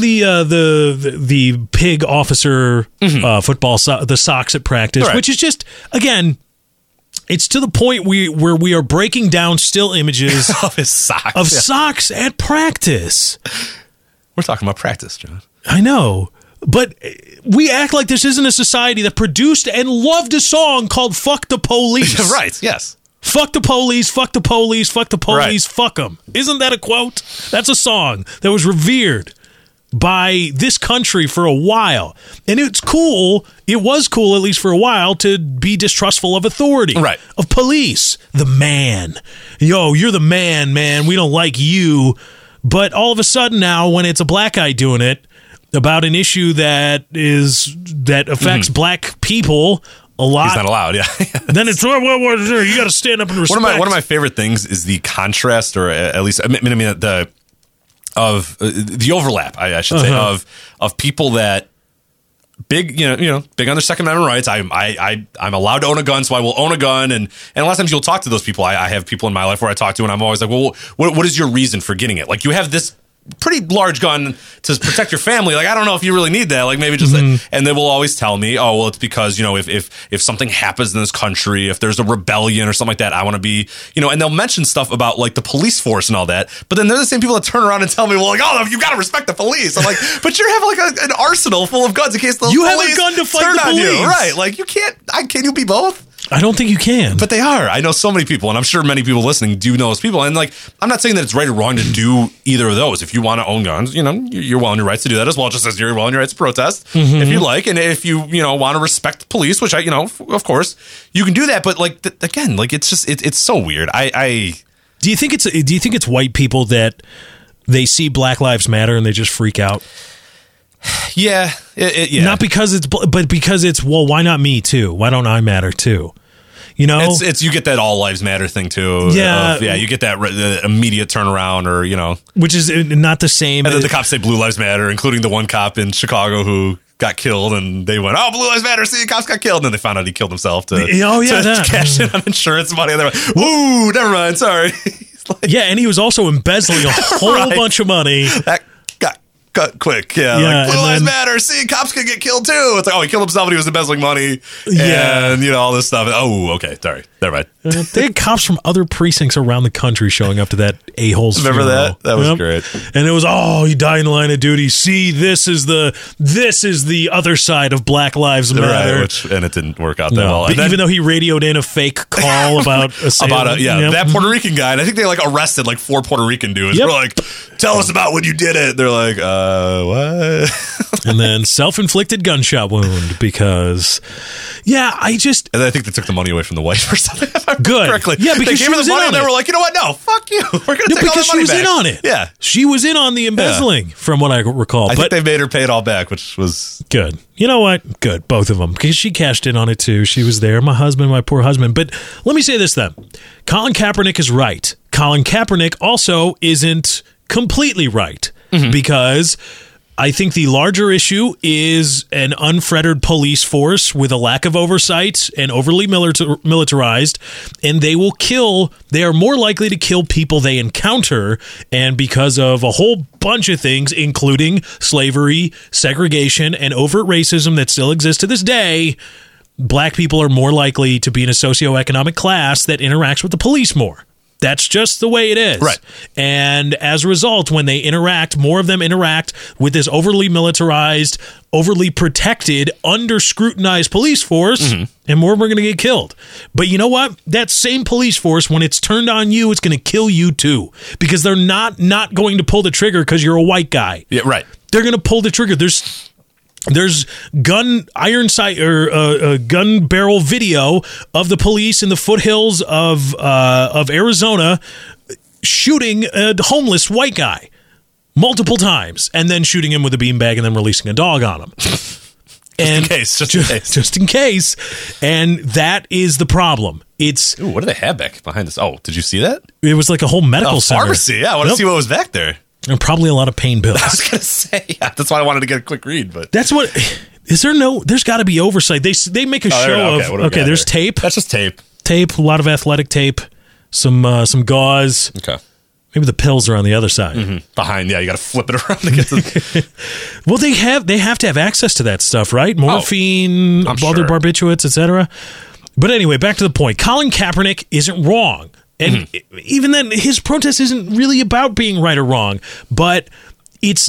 the pig officer football, the socks at practice, which is just, again, it's to the point where we are breaking down still images of his socks socks at practice. We're talking about practice, John. I know, but we act like this isn't a society that produced and loved a song called "Fuck the Police." Right? Yes. Fuck the police, fuck the police, fuck the police, fuck them. Isn't that a quote? That's a song that was revered by this country for a while. And it's cool, it was cool at least for a while, to be distrustful of authority. Right. Of police. The man. Yo, you're the man. We don't like you. But all of a sudden now, when it's a black guy doing it, about an issue that affects black people a lot. He's not allowed, yeah. Then it's, you got to stand up and respect. One of my favorite things is the contrast, or at least, I mean, the overlap, I should say, of people that big on their Second Amendment rights. I'm allowed to own a gun, so I will own a gun. And a lot of times you'll talk to those people. I have people in my life where I talk to, and I'm always like, well, what is your reason for getting it? Like, you have this pretty large gun to protect your family. Like, I don't know if you really need that. Like, maybe just and they will always tell me, oh, well, it's because, you know, if something happens in this country, if there's a rebellion or something like that, I want to be, you know, and they'll mention stuff about like the police force and all that. But then they're the same people that turn around and tell me, well, like, oh, you got to respect the police. I'm like, but you have like an arsenal full of guns in case the you police have a gun to fight turn the on police. you. Right? Like, can you be both? I don't think you can. But they are. I know so many people, and I'm sure many people listening do know those people. And like, I'm not saying that it's right or wrong to do either of those. If you want to own guns, you know, you're well in your rights to do that as well, just as you're well in your rights to protest if you like. And if you want to respect the police, which of course, you can do that. But like, again, like, it's just, it's so weird. Do you think it's white people that they see Black Lives Matter and they just freak out? Yeah, yeah. Not because but because it's, well, why not me too? Why don't I matter too? You know, it's you get that all lives matter thing too. Yeah, you get that immediate turnaround, or which is not the same. And then the cops say blue lives matter, including the one cop in Chicago who got killed, and they went, "Oh, blue lives matter." See, the cops got killed, and then they found out he killed himself to cash in on insurance money. And they're like, "Ooh, never mind, sorry." Yeah, and he was also embezzling a whole bunch of money. That cut quick, like, blue lives matter. See, cops can get killed too. It's like, oh, he killed himself and he was embezzling money, and all this stuff. Oh, okay, sorry, never mind. They had cops from other precincts around the country showing up to that a-hole's Remember funeral. that was great. And it was, he died in the line of duty. See, this is the other side of Black Lives Matter, and it didn't work out that well. But even though he radioed in a fake call about that Puerto Rican guy, and I think they like arrested like 4 Puerto Rican dudes. We're like, tell us about when you did it. They're like, What? And then self-inflicted gunshot wound because, And I think they took the money away from the wife or something. Good. Correctly. Yeah, because they gave her the money and they were like, you know what? No, fuck you. We're going to take all the money back. Because she was in on it. Yeah. She was in on the embezzling, from what I recall. I think they made her pay it all back, which was... Good. You know what? Good. Both of them. Because she cashed in on it too. She was there. My poor husband. But let me say this then. Colin Kaepernick is right. Colin Kaepernick also isn't completely right. Because I think the larger issue is an unfettered police force with a lack of oversight and overly militarized, and they are more likely to kill people they encounter, and because of a whole bunch of things, including slavery, segregation, and overt racism that still exists to this day, black people are more likely to be in a socioeconomic class that interacts with the police more. That's just the way it is. Right. And as a result, when they interact, more of them interact with this overly militarized, overly protected, under-scrutinized police force, and more of them are going to get killed. But you know what? That same police force, when it's turned on you, it's going to kill you too. Because they're not going to pull the trigger because you're a white guy. Yeah, right. They're going to pull the trigger. There's gun barrel video of the police in the foothills of Arizona shooting a homeless white guy multiple times, and then shooting him with a beanbag and then releasing a dog on him. Just in case. And that is the problem. Ooh, what do they have back behind this? Oh, did you see that? It was like a whole medical center. Pharmacy. Yeah, I want to see what was back there. And probably a lot of pain pills. I was going to say, that's why I wanted to get a quick read. But that's what. There's got to be oversight. They make a show of. There's tape. That's just tape. Tape, a lot of athletic tape, some gauze. Okay. Maybe the pills are on the other side. Behind, you got to flip it around to get to. Well, they have to have access to that stuff, right? Morphine, other barbiturates, etc. But anyway, back to the point. Colin Kaepernick isn't wrong. And even then, his protest isn't really about being right or wrong, but it's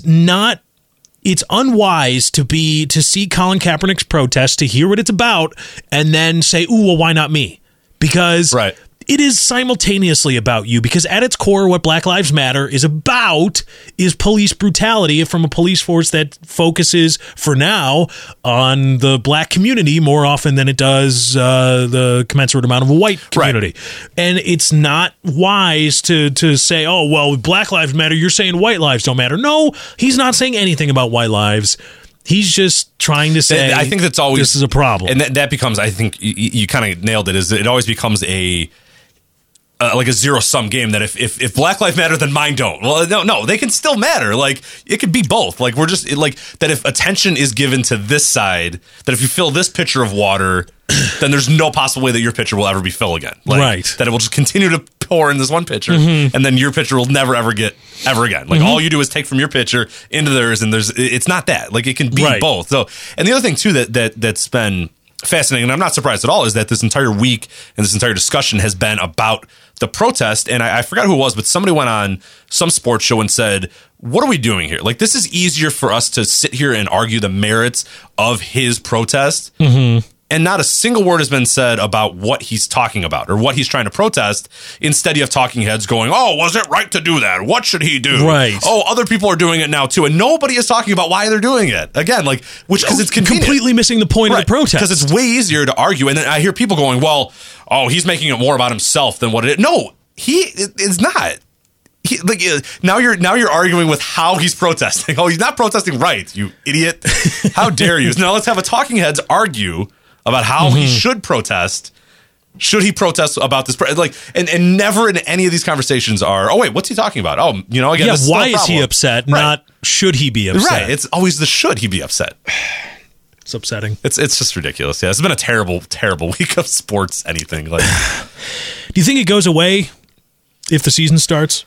unwise to see Colin Kaepernick's protest, to hear what it's about, and then say, ooh, well, why not me? Because it is simultaneously about you, because at its core, what Black Lives Matter is about is police brutality from a police force that focuses, for now, on the black community more often than it does the commensurate amount of a white community. Right. And it's not wise to say, oh, well, Black Lives Matter, you're saying white lives don't matter. No, he's not saying anything about white lives. He's just trying to say, I think that's always, this is a problem. And that becomes, I think you kind of nailed it, is that it always becomes like a zero-sum game, that if Black Lives Matter, then mine don't. Well, no, they can still matter. Like, it could be both. Like, we're just, like, that if attention is given to this side, that if you fill this pitcher of water, then there's no possible way that your pitcher will ever be filled again. Like, that it will just continue to pour in this one pitcher, and then your pitcher will never, ever get, ever again. Like, all you do is take from your pitcher into theirs, and it's not that. Like, it can be both. So, and the other thing, too, that's been fascinating, and I'm not surprised at all, is that this entire week and this entire discussion has been about the protest. And I forgot who it was, but somebody went on some sports show and said, what are we doing here? Like, this is easier for us to sit here and argue the merits of his protest. And not a single word has been said about what he's talking about or what he's trying to protest. Instead, you have talking heads going, oh, was it right to do that? What should he do? Right. Oh, other people are doing it now, too. And nobody is talking about why they're doing it. Again, like, because it's convenient. Completely missing the point of the protest. Because it's way easier to argue. And then I hear people going, well, oh, he's making it more about himself than what it is. No, it's not. Now you're arguing with how he's protesting. Oh, he's not protesting right, you idiot. How dare you? Now let's have a talking heads argue about how he should protest. Should he protest about this? Like, and never in any of these conversations are, oh, wait, what's he talking about? Oh, again, this why is he upset? Right. Not should he be upset? Right. It's always the should he be upset. It's upsetting. It's just ridiculous. Yeah, it's been a terrible, terrible week of sports. Anything like. Do you think it goes away if the season starts?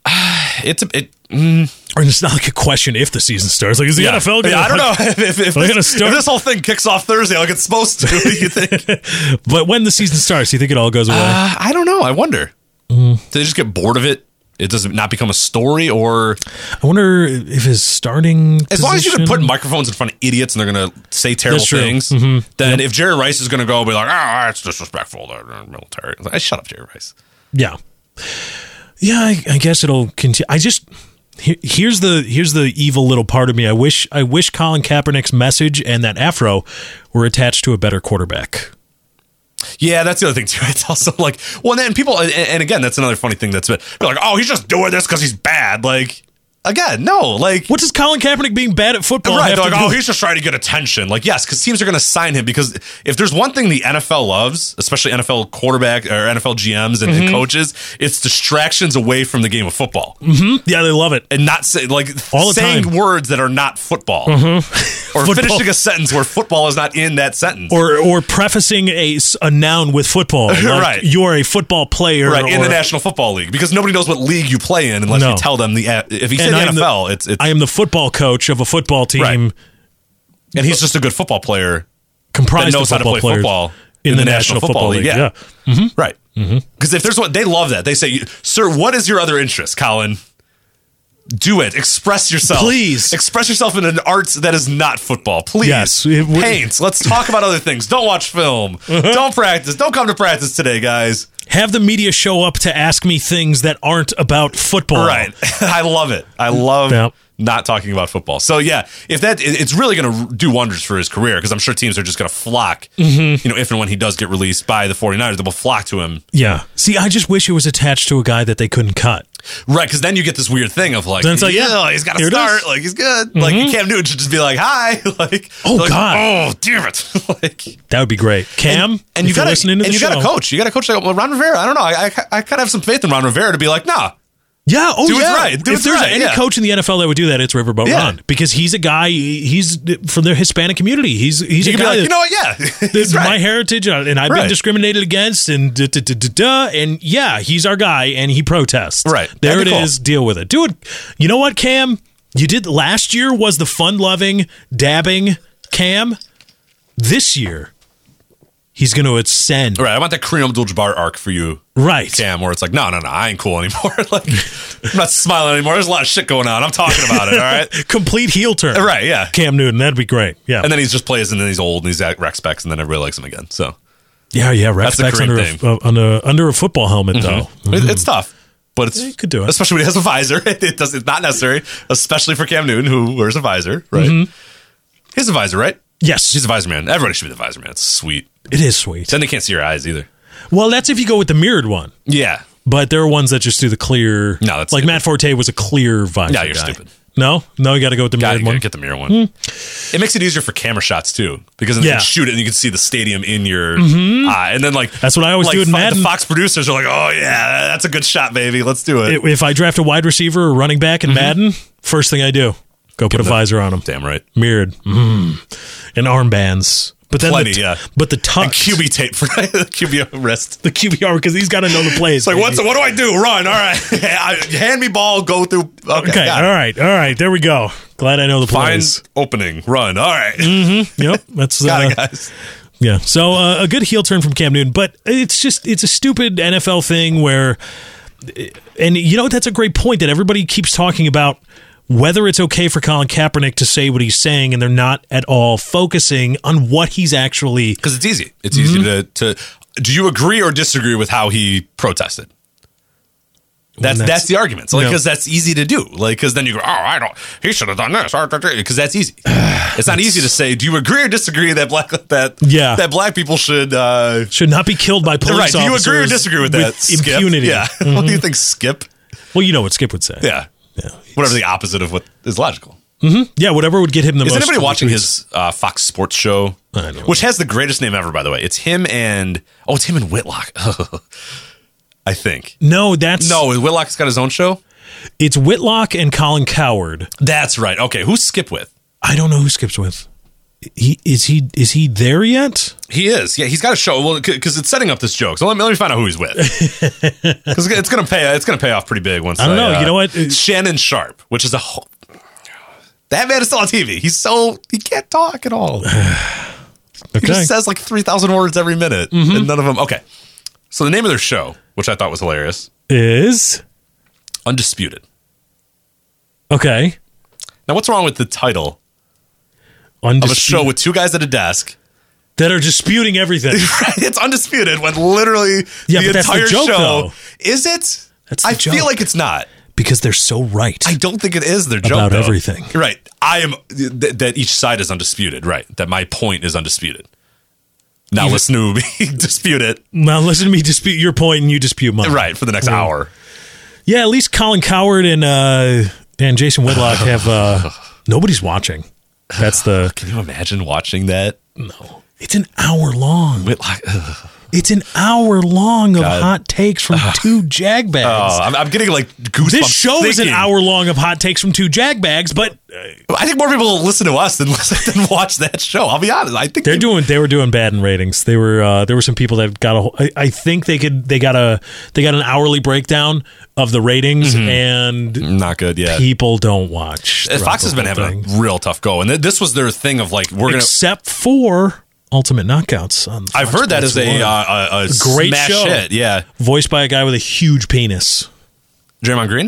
Or it's not like a question if the season starts. Like, is the NFL going to... I don't know. If this whole thing kicks off Thursday like it's supposed to, you think? But when the season starts, do you think it all goes away? I don't know. I wonder. Do they just get bored of it? It does not become a story, or... I wonder if his starting As long as you can put microphones in front of idiots and they're going to say terrible things, then if Jerry Rice is going to go be like, it's disrespectful to the military. Like, shut up, Jerry Rice. Yeah. Yeah, I guess it'll continue. Here's the evil little part of me. I wish Colin Kaepernick's message and that afro were attached to a better quarterback. Yeah, that's the other thing too. It's also like, well, then people, and again, that's another funny thing that's been like, oh, he's just doing this because he's bad. Like, again, no, like, what does Colin Kaepernick being bad at football right? Have They're to like, do? oh, he's just trying to get attention. Like, yes, because teams are going to sign him because if there's one thing the NFL loves, especially NFL quarterback or NFL GMs and coaches, it's distractions away from the game of football. Mm-hmm. Yeah, they love it, and not say like all the saying time. words that are not football, or football. Finishing a sentence where football is not in that sentence, or prefacing a noun with football. Like, right, you're a football player, right, in the National Football League, because nobody knows what league you play in unless you tell them if you say the NFL, it's I am the football coach of a football team, right. And he's just a good football player, comprised that knows of how to play football in the National Football League. Yeah. Mm-hmm. Right. Because if there's one, they love that. They say, "Sir, what is your other interest, Colin? Do it. Express yourself. Please. Express yourself in an art that is not football. Please. Yes. Paint. Let's talk about other things. Don't watch film. Don't practice. Don't come to practice today, guys." Have the media show up to ask me things that aren't about football. Right. I love it. I love not talking about football. So, yeah, if it's really going to do wonders for his career, because I'm sure teams are just going to flock, if and when he does get released by the 49ers, they will flock to him. Yeah. See, I just wish it was attached to a guy that they couldn't cut. Right, because then you get this weird thing of like, then it's like he's got to start. Like, he's good. Like, Cam Newton should just be like, hi. Like, God. Oh, damn it. Like, that would be great. Cam, and you got listening to the show. You got a coach. You got a coach like Ron Rivera. I don't know. I kind of have some faith in Ron Rivera to be like, nah. Yeah. Oh, do yeah. It right. If there's any coach in the NFL that would do that, it's Riverboat Ron, because he's a guy. He's from the Hispanic community. He's a guy. Like, you know what? Yeah, this is my heritage, and I've been discriminated against, and and yeah, he's our guy, and he protests. Right there, it is. Deal with it, dude. You know what, Cam? You did last year was the fun-loving, dabbing Cam. This year, he's going to ascend. Right. I want that Kareem Abdul-Jabbar arc for you. Right. Cam, where it's like, no, I ain't cool anymore. Like, I'm not smiling anymore. There's a lot of shit going on. I'm talking about it, all right? Complete heel turn. Right, yeah. Cam Newton, that'd be great. Yeah. And then he's just plays, and then he's old, and he's at rec specs, and then everybody likes him again. So, yeah, rec specs under a football helmet, though. It's tough. But he could do it. Especially when he has a visor. It's not necessary, especially for Cam Newton, who wears a visor, right? He has a visor, right? Yes. He's a visor man. Everybody should be the visor man. It's sweet. It is sweet. Then they can't see your eyes either. Well, that's if you go with the mirrored one. Yeah. But there are ones that just do the clear. No, that's like stupid. Matt Forte was a clear visor. No, you're guy. stupid. No, you got to go with the mirrored one. Get the mirror one. It makes it easier for camera shots too, because then you can shoot it and you can see the stadium in your eye. And then that's what I always do in Madden. The Fox producers are like, "Oh yeah, that's a good shot, baby. Let's do it." If I draft a wide receiver or running back in Madden, first thing I do, go put a visor on him. Damn right. Mirrored. And armbands. But then but the tux. And QB tape for the QB wrist. The QB because he's got to know the plays. It's like, what do I do? Run. All right. Hand me ball, go through. Okay. All right. There we go. Glad I know the plays. Find opening. Run. All right. Yep. That's got it, guys. Yeah. So a good heel turn from Cam Newton, but it's a stupid NFL thing where, and that's a great point that everybody keeps talking about. Whether it's okay for Colin Kaepernick to say what he's saying, and they're not at all focusing on what he's actually... Because it's easy. It's easy to... Do you agree or disagree with how he protested? That's the argument. Because that's easy to do. Because then you go, I don't... He should have done this. Because that's easy. It's not easy to say, do you agree or disagree that black people should not be killed by police officers? Right. Do you agree or disagree with that? Impunity. Yeah. What do you think, Skip? Well, you know what Skip would say. Yeah. Whatever the opposite of what is logical. Yeah, whatever would get him the most. Is anybody watching his Fox Sports show? I don't know. Which has the greatest name ever, by the way. It's him and Whitlock. I think. No, Whitlock's got his own show? It's Whitlock and Colin Cowherd. That's right. Okay, who's Skip with? I don't know who Skip's with. Is he there yet? He is. Yeah, he's got a show. Well, because it's setting up this joke. So let me find out who he's with. Because it's gonna pay off pretty big once. I don't know. You know what? Shannon Sharp, which is that man is still on TV. He can't talk at all. He just says like 3,000 words every minute, and none of them. Okay. So the name of their show, which I thought was hilarious, is Undisputed. Okay. Now, what's wrong with the title? Of a show with two guys at a desk that are disputing everything. Right, it's undisputed when literally the entire joke, show though. Is it? That's the joke. Feel like it's not. Because they're so right. I don't think it is their joke about everything. Right. I am that each side is undisputed. Right. That my point is undisputed. Now listen to me dispute it. Now listen to me dispute your point and you dispute mine. Right, for the next hour. Yeah, at least Colin Cowherd and Jason Whitlock have nobody's watching. That's the. Can you imagine watching that? No. It's an hour long. Whitlock. It's an hour long of hot takes from two jagbags. Oh, I'm getting like goosebumps. This show is an hour long of hot takes from two jagbags, but I think more people listen to us than watch that show. I'll be honest. I think they were doing bad in ratings. There were some people that got I think they got an hourly breakdown of the ratings and not good yet. People don't watch. Fox has been having a real tough go, and this was their thing of like except for Ultimate Knockouts. On I've heard that is a great smash show. Hit, yeah. Voiced by a guy with a huge penis. Draymond Green?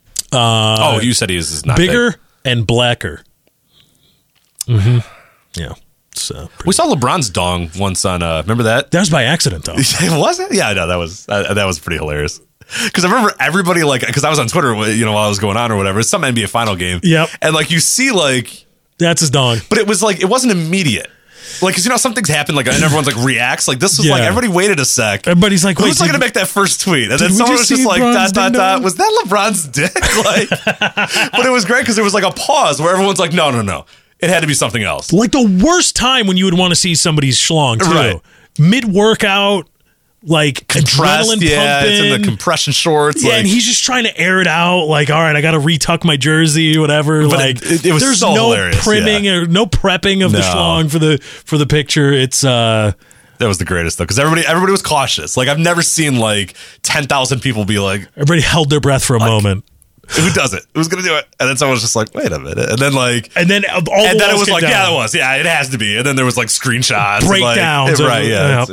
You said he is not bigger big. And blacker. Mm-hmm. Yeah. We saw LeBron's dong once on. Remember that? That was by accident, though. Was it? Yeah, I know that was pretty hilarious. Because I remember everybody because I was on Twitter, while I was going on or whatever. It's some NBA final game. Yep. And you see that's his dong. But it was it wasn't immediate. Because some things happen, and everyone's reacts. This was everybody waited a sec. Everybody's like, who's going to make that first tweet? And then someone was just was that LeBron's dick? But it was great because there was a pause where everyone's like, no. It had to be something else. The worst time when you would want to see somebody's schlong, too. Right. Mid-workout, adrenaline pumping. It's in the compression shorts. Yeah, and he's just trying to air it out. All right, I got to retuck my jersey, whatever. But it was there's so no hilarious. Primming or no prepping of the schlong for the picture. It's that was the greatest though, because everybody was cautious. I've never seen 10,000 people be everybody held their breath for a moment. Who does it? Who's gonna do it? And then someone was just wait a minute. And then it was it has to be. And then there was screenshots, breakdowns, right? Yeah.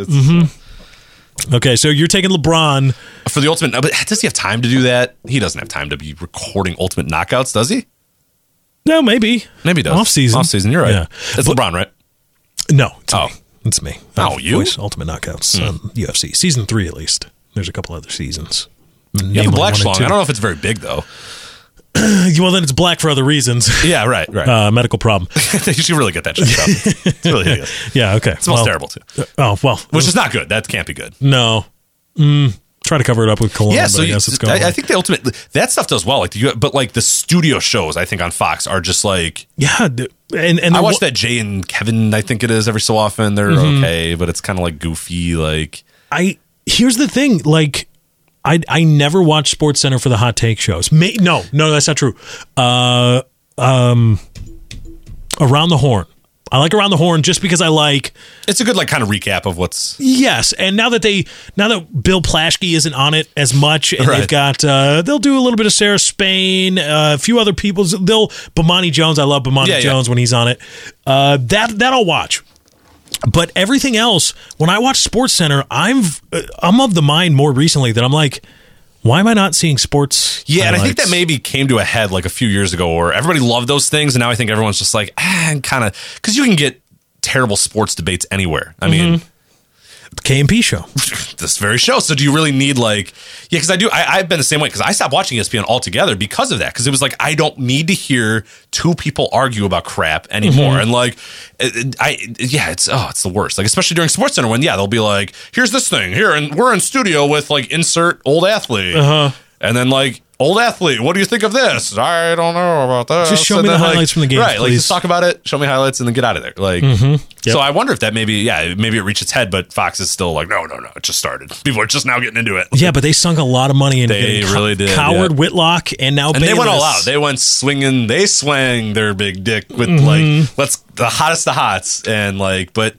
Okay, so you're taking LeBron for the Ultimate. But does he have time to do that? He doesn't have time to be recording Ultimate Knockouts, does he? No, maybe he does. Off season. You're right. Yeah. It's LeBron, right? No, it's me. You voice Ultimate Knockouts on UFC season 3 at least. There's a couple other seasons. You have a black schlong. I don't know if it's very big though. Well, then it's black for other reasons. Yeah, right. Medical problem. You should really get that checked out. It's really hideous. Yeah, okay. It smells terrible too. Which is not good. That can't be good. No. Try to cover it up with cologne. Yeah, so I guess it's going. I think the Ultimate that stuff does well. But the studio shows I think on Fox are just and I watch that Jay and Kevin. I think it is every so often. They're okay, but it's kind of goofy. Here's the thing. I never watch SportsCenter for the hot take shows. No, that's not true. Around the Horn. I like Around the Horn just because it's a good kind of recap of what's. Yes, and now that Bill Plaschke isn't on it as much, and they've got they'll do a little bit of Sarah Spain, a few other people. Bomani Jones. I love Bomani Jones when he's on it. That I'll watch. But everything else, when I watch SportsCenter, I'm of the mind more recently that I'm why am I not seeing sports? Yeah, highlights? And I think that maybe came to a head a few years ago where everybody loved those things, and now I think everyone's just kind of because you can get terrible sports debates anywhere. I mean, the KMP show. This very show. So do you really need because I've been the same way because I stopped watching ESPN altogether because of that. Because it was I don't need to hear two people argue about crap anymore. And it's the worst. Especially during SportsCenter when they'll be here's this thing here and we're in studio with insert old athlete. And then old athlete, what do you think of this? I don't know about that. Just show me the highlights from the game, right? Please. Just talk about it. Show me highlights, and then get out of there. So I wonder if that maybe it reached its head, but Fox is still no, it just started. People are just now getting into it. Yeah, but they sunk a lot of money into they really did. Cowherd, Whitlock, and now Bayless. They went all out. They went swinging. They swang their big dick with the hottest of hots, and but.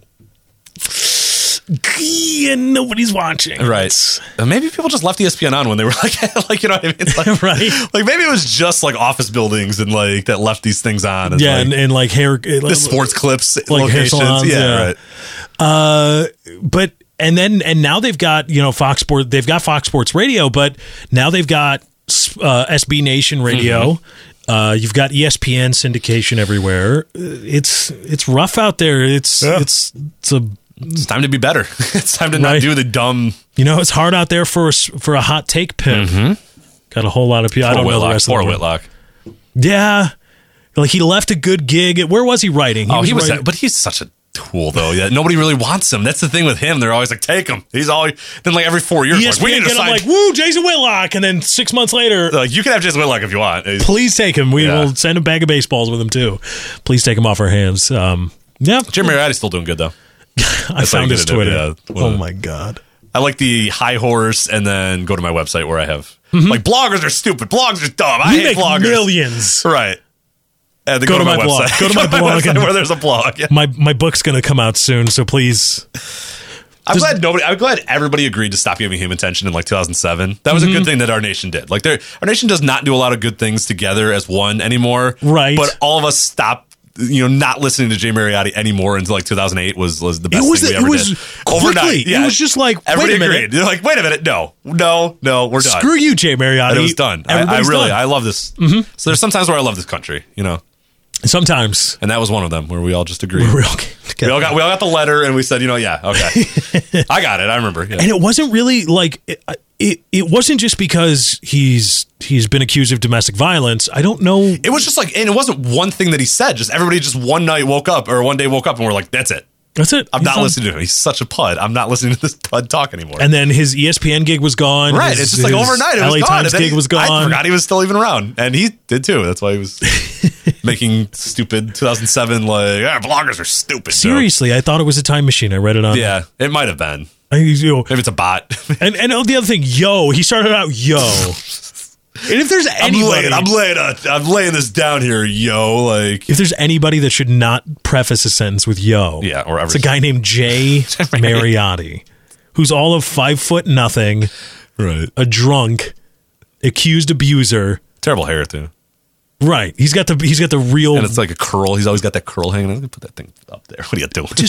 And nobody's watching. Right. Maybe people just left ESPN on when they were you know what I mean? Right. Maybe it was just office buildings and that left these things on. And, and hair. The sports clips, locations. Hair salons, yeah, right. But, and now they've got, Fox Sports, they've got Fox Sports Radio, but now they've got SB Nation Radio. You've got ESPN syndication everywhere. It's rough out there. It's time to be better. It's time to not do the dumb. It's hard out there for a hot take pimp. Got a whole lot of people. I don't know the rest of the Whitlock. Yeah. Like, he left a good gig. Where was he writing? But he's such a tool, though. Yeah, nobody really wants him. That's the thing with him. They're always like, take him. He's always then like every 4 years. ESPN, we need to sign. I'm like, woo, Jason Whitlock, and then 6 months later, like, you can have Jason Whitlock if you want. Please take him. We will send a bag of baseballs with him too. Please take him off our hands. Jim Mariotti's still doing good though. I found his Twitter. Oh my god. I like the high horse, and then go to my website where I have like bloggers are stupid. Blogs are dumb. I hate bloggers. Millions. Right. Go to my blog. Go to my blog where there's a blog. Yeah. My book's going to come out soon, so please. I'm glad everybody agreed to stop giving him attention in like 2007. That was a good thing that our nation did. Like, our nation does not do a lot of good things together as one anymore. Right. But all of us stopped, not listening to Jay Mariotti anymore until like 2008 was the best thing we ever did. Overnight. Yeah. It was just like, everybody agreed. They're like, wait a minute. No, we're done. Screw you, Jay Mariotti. And it was done. I love this. So there's some times where I love this country, Sometimes. And that was one of them where we all just agreed. We all got the letter, and we said, yeah, okay. I got it. I remember. Yeah. And it wasn't really like it wasn't just because he's been accused of domestic violence. I don't know. It was just like, and it wasn't one thing that he said. Just everybody just one day woke up, and we're like, that's it. That's it. I'm not listening to him. He's such a pud. I'm not listening to this pud talk anymore. And then his ESPN gig was gone. Right. It's just like overnight. It was LA gone. Times gig was gone. I forgot he was still even around. And he did too. That's why he was making stupid 2007, like, bloggers are stupid. Seriously, I thought it was a time machine. I read it on. Yeah, it might have been. Maybe it's a bot. and the other thing, he started out, And if there's anybody, I'm laying this down here, like, if there's anybody that should not preface a sentence with or everything. It's a guy named Jay Mariotti, who's all of 5'0", right? A drunk, accused abuser, terrible hair too. Right, he's got the real, and it's like a curl. He's always got that curl hanging. I'm gonna put that thing up there. What are you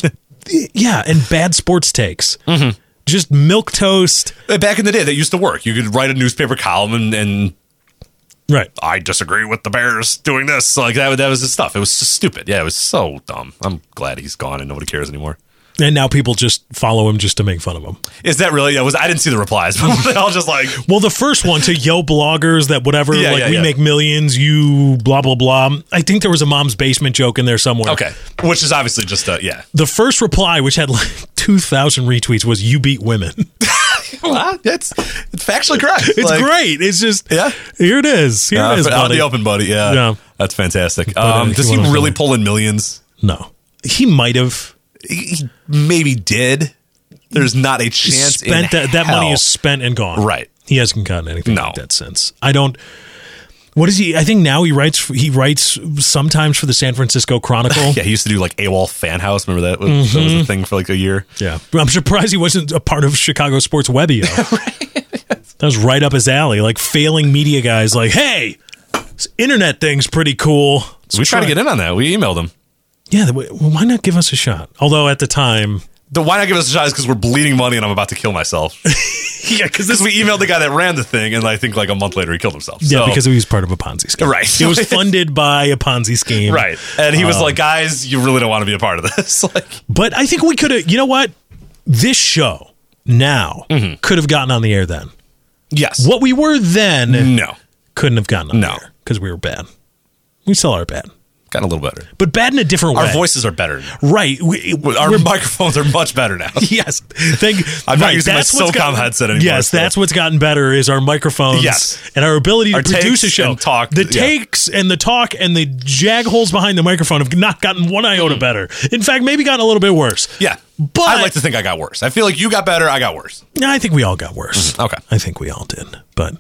doing? And bad sports takes. Just milquetoast. Back in the day, that used to work. You could write a newspaper column and right. I disagree with the Bears doing this. Like, that was his stuff. It was just stupid. Yeah, it was so dumb. I'm glad he's gone and nobody cares anymore. And now people just follow him just to make fun of him. Is that really? I didn't see the replies. But I'll just like... Well, the first one to bloggers that whatever, we make millions, you blah, blah, blah. I think there was a Mom's Basement joke in there somewhere. Okay. Which is obviously just, The first reply, which had like 2,000 retweets, was you beat women. Well, it's factually correct. It's great. It's just, here it is. Here it is, buddy. Out in the open, buddy. Yeah. That's fantastic. Does he really pull in millions? No. He might have. He maybe did. There's not a chance. That money is spent and gone. Right. He hasn't gotten anything like that since. I don't. What is he? I think now he writes sometimes for the San Francisco Chronicle. Yeah, he used to do like AWOL Fan House. Remember that? That was a thing for like a year. Yeah. I'm surprised he wasn't a part of Chicago Sports Webio. Right. That was right up his alley. Like failing media guys like, hey, this internet thing's pretty cool. We tried to get in on that. We emailed him. Yeah, why not give us a shot? Although at the time... why not give us a shot is because we're bleeding money and I'm about to kill myself. Yeah, because we emailed the guy that ran the thing, and I think like a month later he killed himself. Yeah, because he was part of a Ponzi scheme. Right. It was funded by a Ponzi scheme. Right. And he was like, guys, you really don't want to be a part of this. But I think we could have... You know what? This show now could have gotten on the air then. Yes. What we were then... No. Couldn't have gotten on the air because we were bad. We still are bad. Gotten a little better. But bad in a different way. Our voices are better. Right. Our microphones are much better now. Yes. I'm not using my SOCOM headset anymore. Yes, that's what's gotten better is our microphones and our ability to produce a show. And talk. The takes and the talk and the jag holes behind the microphone have not gotten one iota better. In fact, maybe gotten a little bit worse. Yeah. But I'd like to think I got worse. I feel like you got better, I got worse. I think we all got worse. Okay. I think we all did. But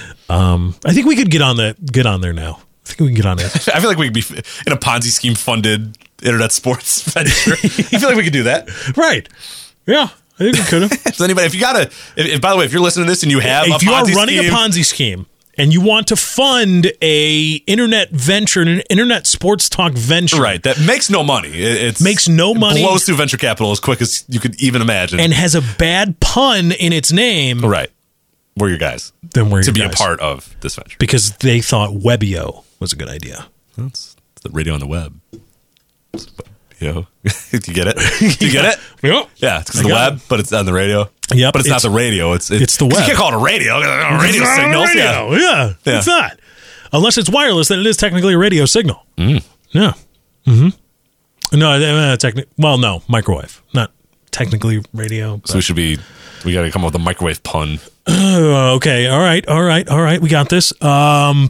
I think we could get on there now. I think we can get on it. I feel like we could be in a Ponzi scheme funded internet sports venture. I feel like we could do that. Right. Yeah. I think we could have. So anybody, if by the way, if you're listening to this and you have if you are running a Ponzi scheme and you want to fund a internet venture, an internet sports talk venture. Right. That makes no money. It makes no money. Blows through venture capital as quick as you could even imagine. And has a bad pun in its name. Right. We're your guys. Then we're to your be guys. A part of this venture. Because they thought Webio was a good idea. That's the radio on the web. radio. Do you get it? Do you get it? Yep. Yeah, it's because of the web, but it's on the radio. Yeah, but it's not the radio. It's the web. You can't call it a radio. Radio signals. Yeah, it's not. Unless it's wireless, then it is technically a radio signal. Yeah. Mm-hmm. No, no, microwave. Not technically radio. So we got to come up with a microwave pun. Okay. All right. We got this. I'm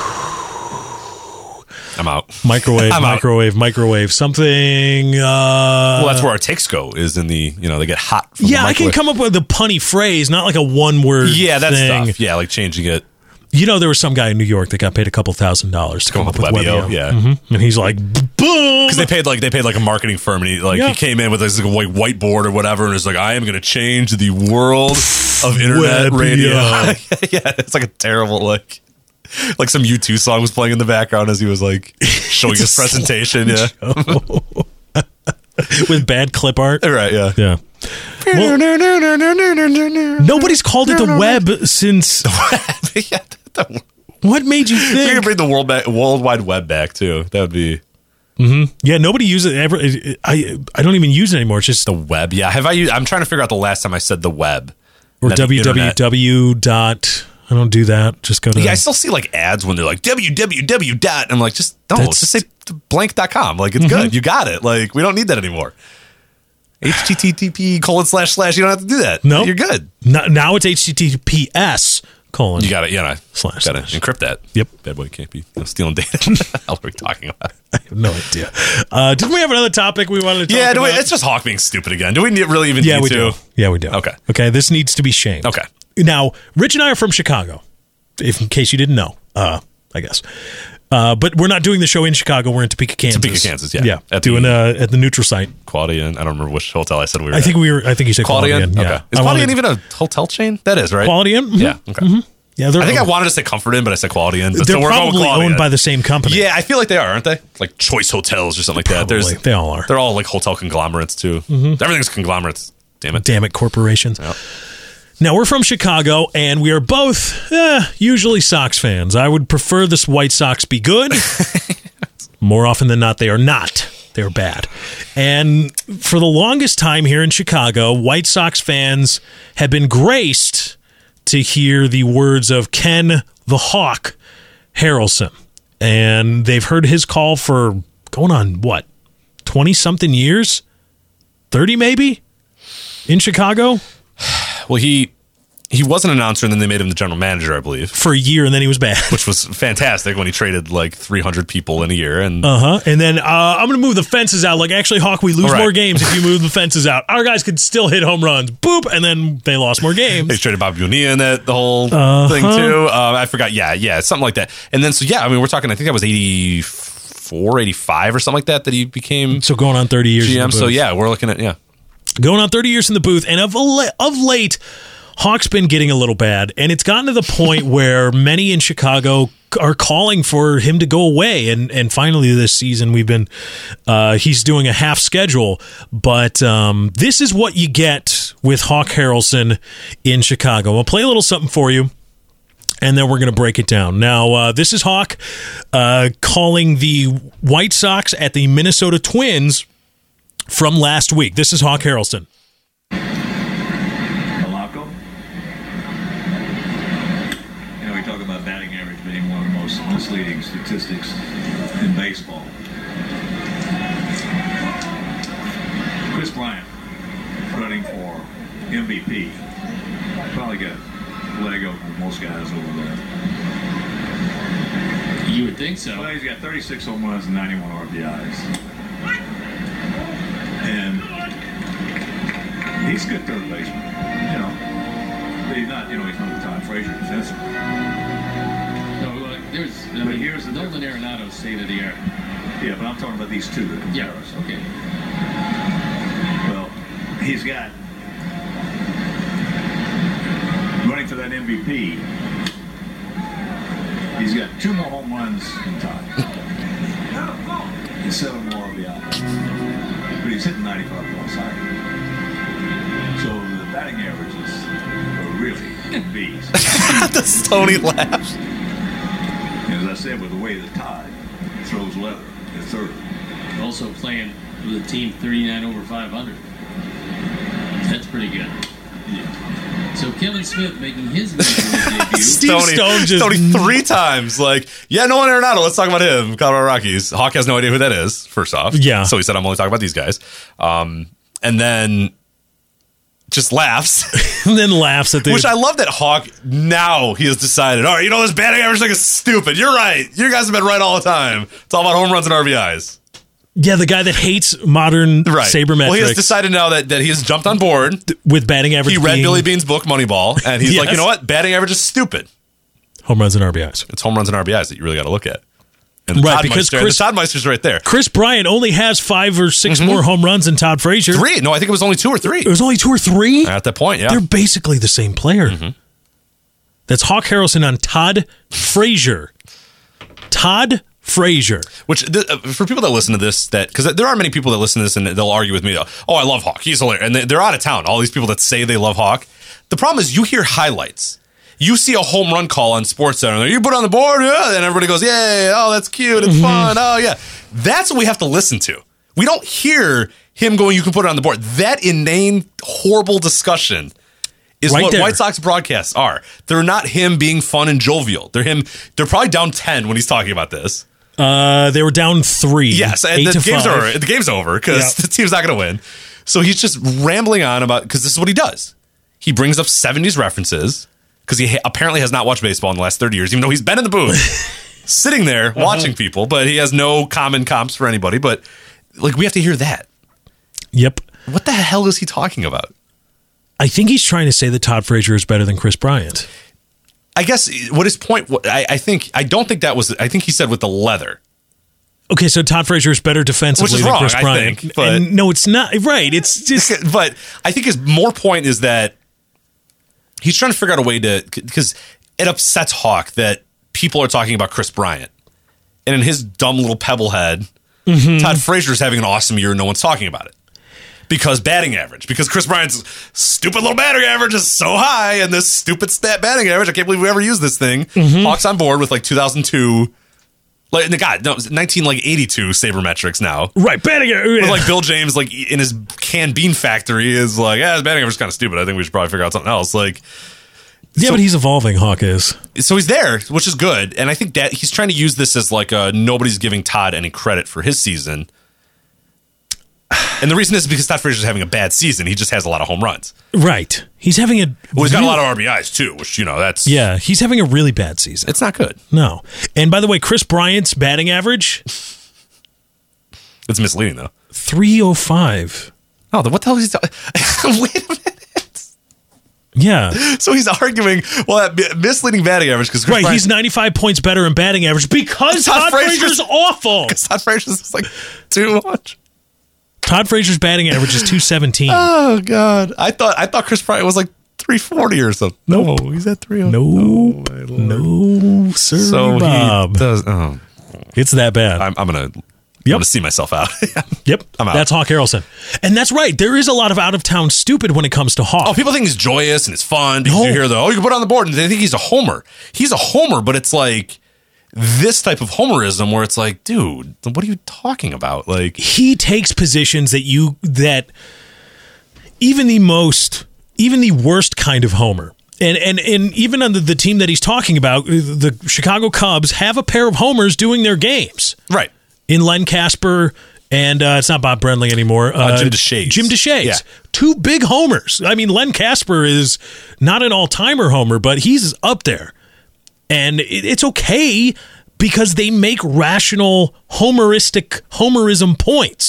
out. Microwave. Something. Well, that's where our takes go. Is in the they get hot. From the I can come up with a punny phrase, not like a one word. Yeah, that's thing. stuff. Yeah, like changing it. There was some guy in New York that got paid a couple $1,000s to come up with Webio. Yeah, and he's like, boom, because they paid like a marketing firm, and he came in with this like a whiteboard or whatever, and it's like, I am going to change the world of internet radio. Yeah, it's like a terrible like some U2 song was playing in the background as he was like showing his presentation. Yeah, with bad clip art. Right. Yeah. Well, nobody's called it the web since. What made you think? We could bring the World Wide Web back too. That would be. Mm-hmm. Yeah, nobody uses it ever. I don't even use it anymore. It's just the web. Yeah, I'm trying to figure out the last time I said the web or www. I don't do that. Just go to. Yeah, I still see like ads when they're like www. I'm like, just don't. Just say blank.com. Like it's good. You got it. Like we don't need that anymore. http:// you don't have to do that. No, you're good. Now it's https:// You got it. Yeah, / gotta encrypt that. Yep. Bad boy can't be stealing data. What the hell are we talking about? I have no idea. Didn't we have another topic we wanted to talk about? Yeah, it's just Hawk being stupid again. Do we really even need to? Yeah, we do. Okay. This needs to be shamed. Okay. Now, Rich and I are from Chicago, in case you didn't know, I guess. But we're not doing the show in Chicago. We're in Topeka, Kansas. Yeah. Yeah. At the neutral site. Quality Inn. I don't remember which hotel I said we were I think you said Quality Inn. Yeah. Okay. Is Quality Inn even a hotel chain? That is, right? Quality Inn? Mm-hmm. Yeah. Okay. Mm-hmm. Yeah, I think I wanted to say Comfort Inn, but I said Quality Inn. They're probably owned by the same company. Yeah, I feel like they are, aren't they? Like Choice Hotels or something like that. They all are. They're all like hotel conglomerates too. Mm-hmm. Everything's conglomerates. Damn it, corporations. Yep. Now, we're from Chicago, and we are both usually Sox fans. I would prefer the White Sox be good. More often than not, they are not. They're bad. And for the longest time here in Chicago, White Sox fans have been graced to hear the words of Ken the Hawk Harrelson. And they've heard his call for going on, 20-something years? 30 maybe? In Chicago? Well, he was an announcer, and then they made him the general manager, I believe, for a year, and then he was bad, which was fantastic when he traded like 300 people in a year. And and then I'm going to move the fences out. Like, actually, Hawk, we lose more games if you move the fences out. Our guys could still hit home runs. Boop, and then they lost more games. They traded Bobby Bonilla in the whole thing too. I forgot. Yeah, something like that. And then we're talking. I think that was 84, 85 or something like that he became. So going on 30 years. GM. So yeah, we're looking at going on 30 years in the booth, and of late, Hawk's been getting a little bad, and it's gotten to the point where many in Chicago are calling for him to go away. And finally, this season, he's doing a half schedule. But this is what you get with Hawk Harrelson in Chicago. I'll play a little something for you, and then we're going to break it down. Now, this is Hawk calling the White Sox at the Minnesota Twins from last week. This is Hawk Harrelson. Misleading statistics in baseball. Chris Bryant running for MVP. Probably got a leg over most guys over there. You would think so. Well, he's got 36 home runs and 91 RBIs. And he's a good third baseman. But he's not, he's not the Todd Frazier defensively. Here's the Nolan Arenado's state of the art. Yeah, but I'm talking about these two. Yeah, okay. Well, he's got running for that MVP. He's got 2 more home runs than Todd. And 7 more RBI. But he's hitting 95 plus high. So the batting averages are really bees. The Stoney laughs. As I said, with the way the Tide throws leather at third. Also playing with a team 39 over 500. That's pretty good. Yeah. So Kevin Smith making his major league debut. Steve Stone just Stoney 3 times. Like, yeah, Nolan Arenado. Let's talk about him. Colorado Rockies. Hawk has no idea who that is. First off, yeah. So he said, "I'm only talking about these guys," and then just laughs, and then laughs at the. Which I love that Hawk now he has decided. All right, this batting average thing is stupid. You're right. You guys have been right all the time. It's all about home runs and RBIs. Yeah, the guy that hates modern sabermetrics. Well, he has decided now that he has jumped on board with batting average. He read Billy Bean's book, Moneyball, and he's like, you know what? Batting average is stupid. Home runs and RBIs. It's home runs and RBIs that you really got to look at. And the Todd Meister's right there. Chris Bryant only has 5 or 6 more home runs than Todd Frazier. 3? No, I think it was only 2 or 3. It was only 2 or 3? At that point, yeah. They're basically the same player. That's Hawk Harrelson on Todd Frazier. Todd Frazier. Which, for people that listen to this, because there are many people that listen to this and they'll argue with me, oh, I love Hawk. He's hilarious. And they're out of town. All these people that say they love Hawk. The problem is you hear highlights. You see a home run call on SportsCenter. You put it on the board, yeah, and everybody goes, yay, oh, that's cute, it's fun, oh, yeah. That's what we have to listen to. We don't hear him going, you can put it on the board. That inane, horrible discussion is right what there. White Sox broadcasts are. They're not him being fun and jovial. They're probably down 10 when he's talking about this. They were down 3. Yes, and the game's over because the team's not going to win. So he's just rambling on about, because this is what he does. He brings up 70s references because he apparently has not watched baseball in the last 30 years, even though he's been in the booth, sitting there watching people, but he has no common comps for anybody. But like, we have to hear that. Yep. What the hell is he talking about? I think he's trying to say that Todd Frazier is better than Chris Bryant. I guess what his point, I think he said with the leather. Okay, so Todd Frazier is better defensively than Chris Bryant. Think, but, no, it's not. Right, it's just... But I think his more point is that he's trying to figure out a way to... Because it upsets Hawk that people are talking about Chris Bryant. And in his dumb little pebble head, Todd Frazier is having an awesome year and no one's talking about it. Because batting average. Because Chris Bryant's stupid little batting average is so high, and this stupid stat batting average, I can't believe we ever used this thing. Hawks on board with 2002... Like, God, no, 1982 sabermetrics now. Right, batting average. With Bill James, in his canned bean factory, is his batting average is kind of stupid. I think we should probably figure out something else. Yeah, but he's evolving, Hawk is. So he's there, which is good. And I think that he's trying to use this as nobody's giving Todd any credit for his season. And the reason is because Todd Frazier's having a bad season. He just has a lot of home runs. Right. He's having a... Well, he's got a lot of RBIs, too, which, that's... Yeah, he's having a really bad season. It's not good. No. And by the way, Chris Bryant's batting average... It's misleading, though. 305. Oh, what the hell is he talking... Wait a minute. Yeah. So he's arguing, that misleading batting average... because Right, he's 95 points better in batting average because Todd Frazier's awful. Because Todd Frazier's too much. Todd Frazier's batting average is 217. Oh, God. I thought Chris Bryant was 340 or something. No, he's at 300. No, sir, so Bob. It's that bad. I'm going to see myself out. Yep. I'm out. That's Hawk Harrelson. And that's right. There is a lot of out-of-town stupid when it comes to Hawk. Oh, people think he's joyous and it's fun because you hear you can put it on the board, and they think he's a homer. He's a homer, but it's this type of homerism where it's dude, what are you talking about? He takes positions that even the worst kind of homer, and even on the team that he's talking about, the Chicago Cubs have a pair of homers doing their games. Right. In Len Casper and it's not Bob Brenly anymore. Jim Deshaies. Jim Deshaies. Yeah. 2 big homers. I mean, Len Casper is not an all-timer homer, but he's up there. And it's okay because they make rational homerism points.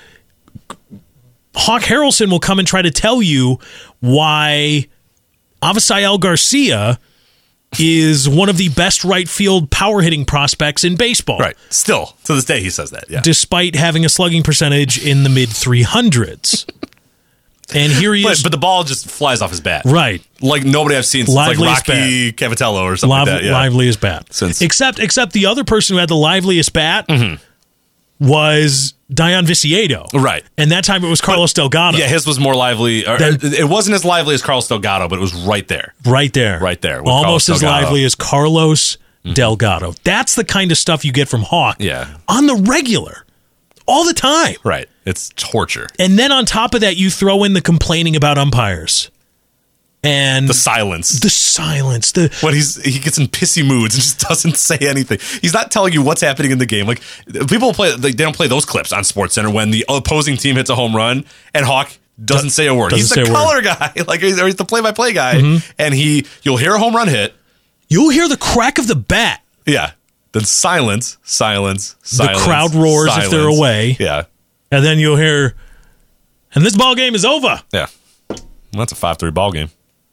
Hawk Harrelson will come and try to tell you why Avisail Garcia is one of the best right field power hitting prospects in baseball. Right. Still, to this day, he says that. Yeah. Despite having a slugging percentage in the mid 300s. And here he is. But the ball just flies off his bat. Right. Like nobody I've seen since Rocky Cavatello or something like that. Yeah. Liveliest bat. Except the other person who had the liveliest bat was Dion Viciedo. Right. And that time it was Carlos Delgado. Yeah, his was more lively. It wasn't as lively as Carlos Delgado, but it was right there. Right there. Almost as lively as Carlos Delgado. That's the kind of stuff you get from Hawk. Yeah. On the regular. all the time. Right. It's torture. And then on top of that, you throw in the complaining about umpires. And the silence. When he gets in pissy moods and just doesn't say anything. He's not telling you what's happening in the game. Like, people they don't play those clips on SportsCenter when the opposing team hits a home run and Hawk doesn't say a word. He's the color guy, like, or he's the play-by-play guy, and you'll hear a home run hit. You'll hear the crack of the bat. Yeah. Then silence. The crowd roars if they're away. Yeah. And then you'll hear, and this ball game is over. Yeah. Well, that's a 5-3 ball game.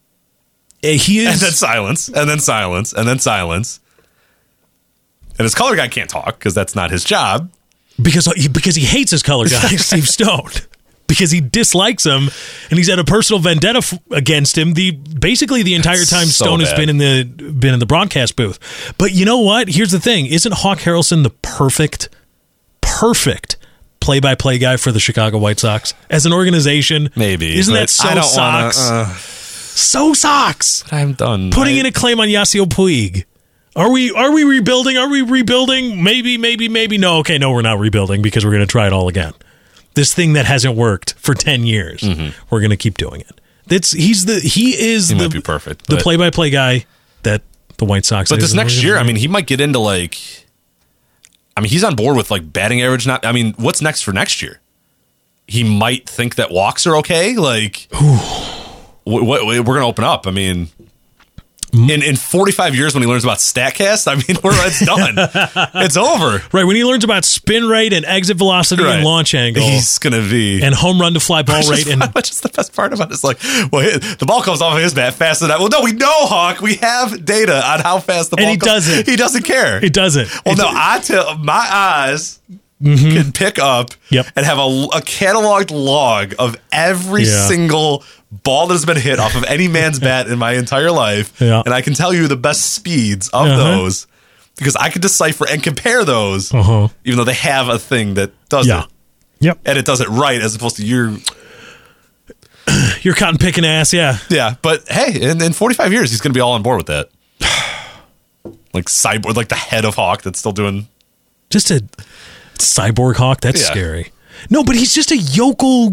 He is. And then silence. And then silence. And then silence. And his color guy can't talk because that's not his job. Because he hates his color guy, Steve Stone. Because he dislikes him, and he's had a personal vendetta against him. Basically the entire time Stone has been in the broadcast booth. But you know what? Here's the thing: isn't Hawk Harrelson the perfect play-by-play guy for the Chicago White Sox as an organization? Maybe. Isn't that so Sox? So Sox. I'm done. Putting in a claim on Yasiel Puig. Are we rebuilding? Are we rebuilding? Maybe. No. Okay, no, we're not rebuilding because we're going to try it all again. This thing that hasn't worked for 10 years, we're going to keep doing it. He might be perfect. The play-by-play guy that the White Sox. But this next year, I mean, he might get into he's on board with batting average. What's next for next year? He might think that walks are okay. Like, we're going to open up. I mean, in 45 years when he learns about StatCast, it's done. It's over. Right, when he learns about spin rate and exit velocity and launch angle. He's going to be... And home run to fly ball rate. Which is the best part about it. It's the ball comes off of his bat faster than that. Well, no, we know, Hawk. We have data on how fast the ball comes. And he doesn't care. He doesn't. Well, my eyes... can pick up and have a cataloged log of every single ball that has been hit off of any man's bat in my entire life. Yeah. And I can tell you the best speeds of those because I can decipher and compare those, even though they have a thing that does it. Yep. And it does it right as opposed to your cotton picking ass, yeah. Yeah, but hey, in 45 years, he's going to be all on board with that. Like Cyborg, like the head of Hawk that's still doing... Just a... Cyborg Hawk, that's scary. No, but he's just a yokel,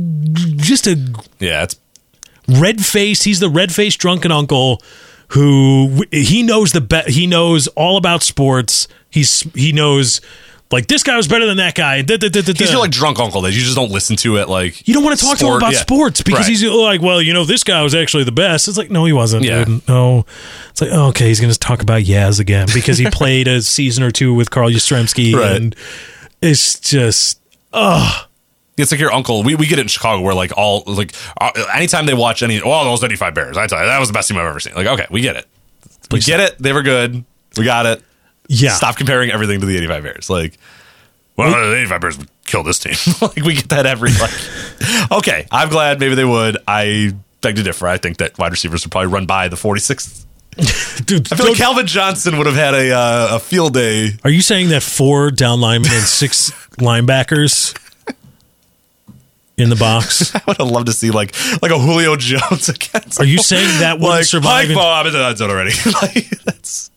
it's red-faced. He's the red-faced drunken uncle who he knows he knows all about sports. He knows this guy was better than that guy. He's your drunk uncle that you just don't listen to at you don't want to talk to him about sports because he's this guy was actually the best. It's no, he wasn't. Yeah. Dude. No, it's okay, he's going to talk about Yaz again because he played a season or two with Carl Yastrzemski and. It's just, It's like your uncle. We get it in Chicago where anytime they watch those 95 Bears, I tell you, that was the best team I've ever seen. Okay, we get it. We get it. They were good. We got it. Yeah. Stop comparing everything to the 85 Bears. The 85 Bears would kill this team. We get that every, okay, I'm glad maybe they would. I beg to differ. I think that wide receivers would probably run by the 46th. Dude, I feel like Calvin Johnson would have had a field day. Are you saying that 4 down linemen and 6 linebackers in the box? I would have loved to see like a Julio Jones against. Are you saying that wouldn't survive? I'm in the red zone already. That's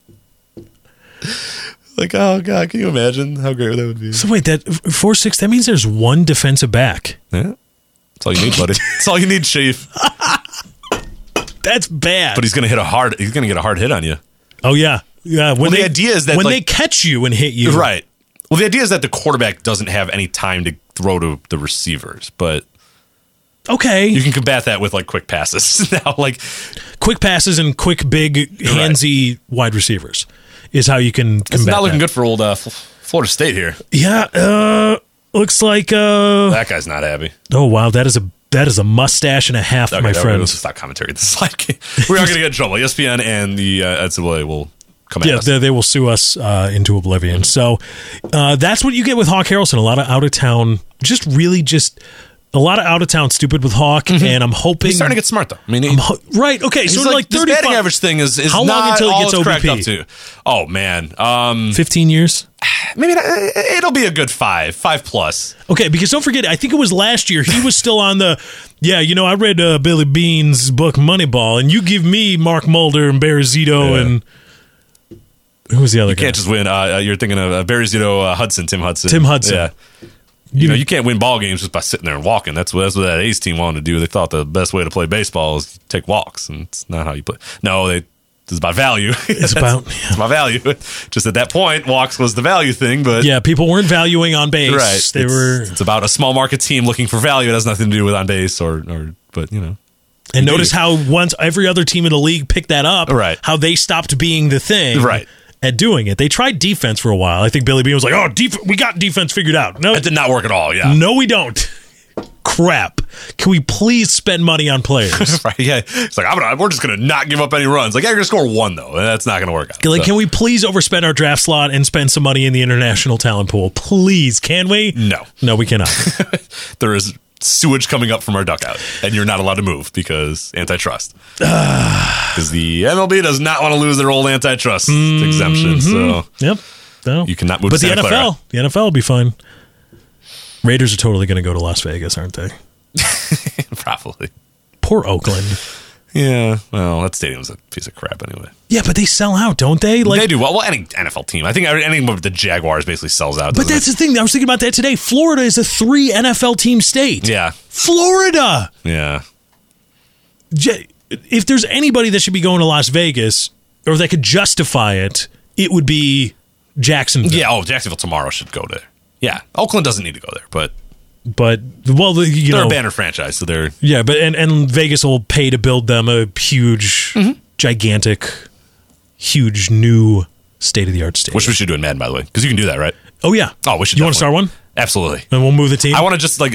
oh god, can you imagine how great that would be? So wait, that 4-6, that means there's one defensive back. Yeah, that's all you need, buddy. That's all you need, Chief. That's bad. But he's going to get a hard hit on you. Oh yeah. Yeah, the idea is that when they catch you and hit you. Right. Well, the idea is that the quarterback doesn't have any time to throw to the receivers, but okay. You can combat that with quick passes. Now quick passes and quick big handsy wide receivers is how you can combat. It's not looking good for old Florida State here. Yeah, looks like that guy's not happy. Oh wow, that is a mustache and a half, my friend. Let's stop commentary. This we are going to get in trouble. ESPN and the NCAA will come at us. Yeah, they will sue us into oblivion. Mm-hmm. So that's what you get with Hawk Harrelson. A lot of out-of-town, a lot of out-of-town stupid with Hawk, and I'm hoping... He's starting to get smart, though. Right, okay. So this 35... batting average thing is how long until he gets cracked up to? Oh, man. 15 years? Maybe it'll be a good 5 plus. Okay, because don't forget, I think it was last year, he was still on the... I read Billy Bean's book Moneyball, and you give me Mark Mulder and Barry Zito and... Who was the other guy? You can't just win. You're thinking of Barry Zito, Tim Hudson. Tim Hudson. Yeah. you can't win ball games just by sitting there and walking. That's what that A's team wanted to do. They thought the best way to play baseball is take walks, and it's not how you play. No, it's about value. It's about value. Just at that point, walks was the value thing, but people weren't valuing on base. Right. It's about a small market team looking for value. It has nothing to do with on base but And notice how once every other team in the league picked that up, right, how they stopped being the thing, right, at doing it. They tried defense for a while. I think Billy Beane was like, "Oh, we got defense figured out." No, it did not work at all. Yeah, no, we don't. Crap. Can we please spend money on players? Right? Yeah, it's like we're just gonna not give up any runs. Like, you're gonna score one though, and that's not gonna work out. Like, can we please overspend our draft slot and spend some money in the international talent pool? Please, can we? No, we cannot. There is sewage coming up from our dugout, and you're not allowed to move because antitrust. Because the MLB does not want to lose their old antitrust exemption. So no, you cannot move. But to Santa Clara. the NFL will be fine. Raiders are totally going to go to Las Vegas, aren't they? Probably. Poor Oakland. Yeah, well, that stadium's a piece of crap anyway. Yeah, but they sell out, don't they? They do. Well, any NFL team. I think anything but the Jaguars basically sells out. But that's the thing. I was thinking about that today. Florida is a 3 NFL team state. Yeah. Florida. Yeah. If there's anybody that should be going to Las Vegas, or that could justify it, it would be Jacksonville. Yeah, Jacksonville tomorrow should go there. Yeah, Oakland doesn't need to go there, but well, they're a banner franchise, so they're but and Vegas will pay to build them a huge, gigantic, huge new state of the art stadium, which we should do in Madden, by the way, because you can do that, right? Oh yeah. Oh, we should. You want to start one? Absolutely. And we'll move the team. I want to just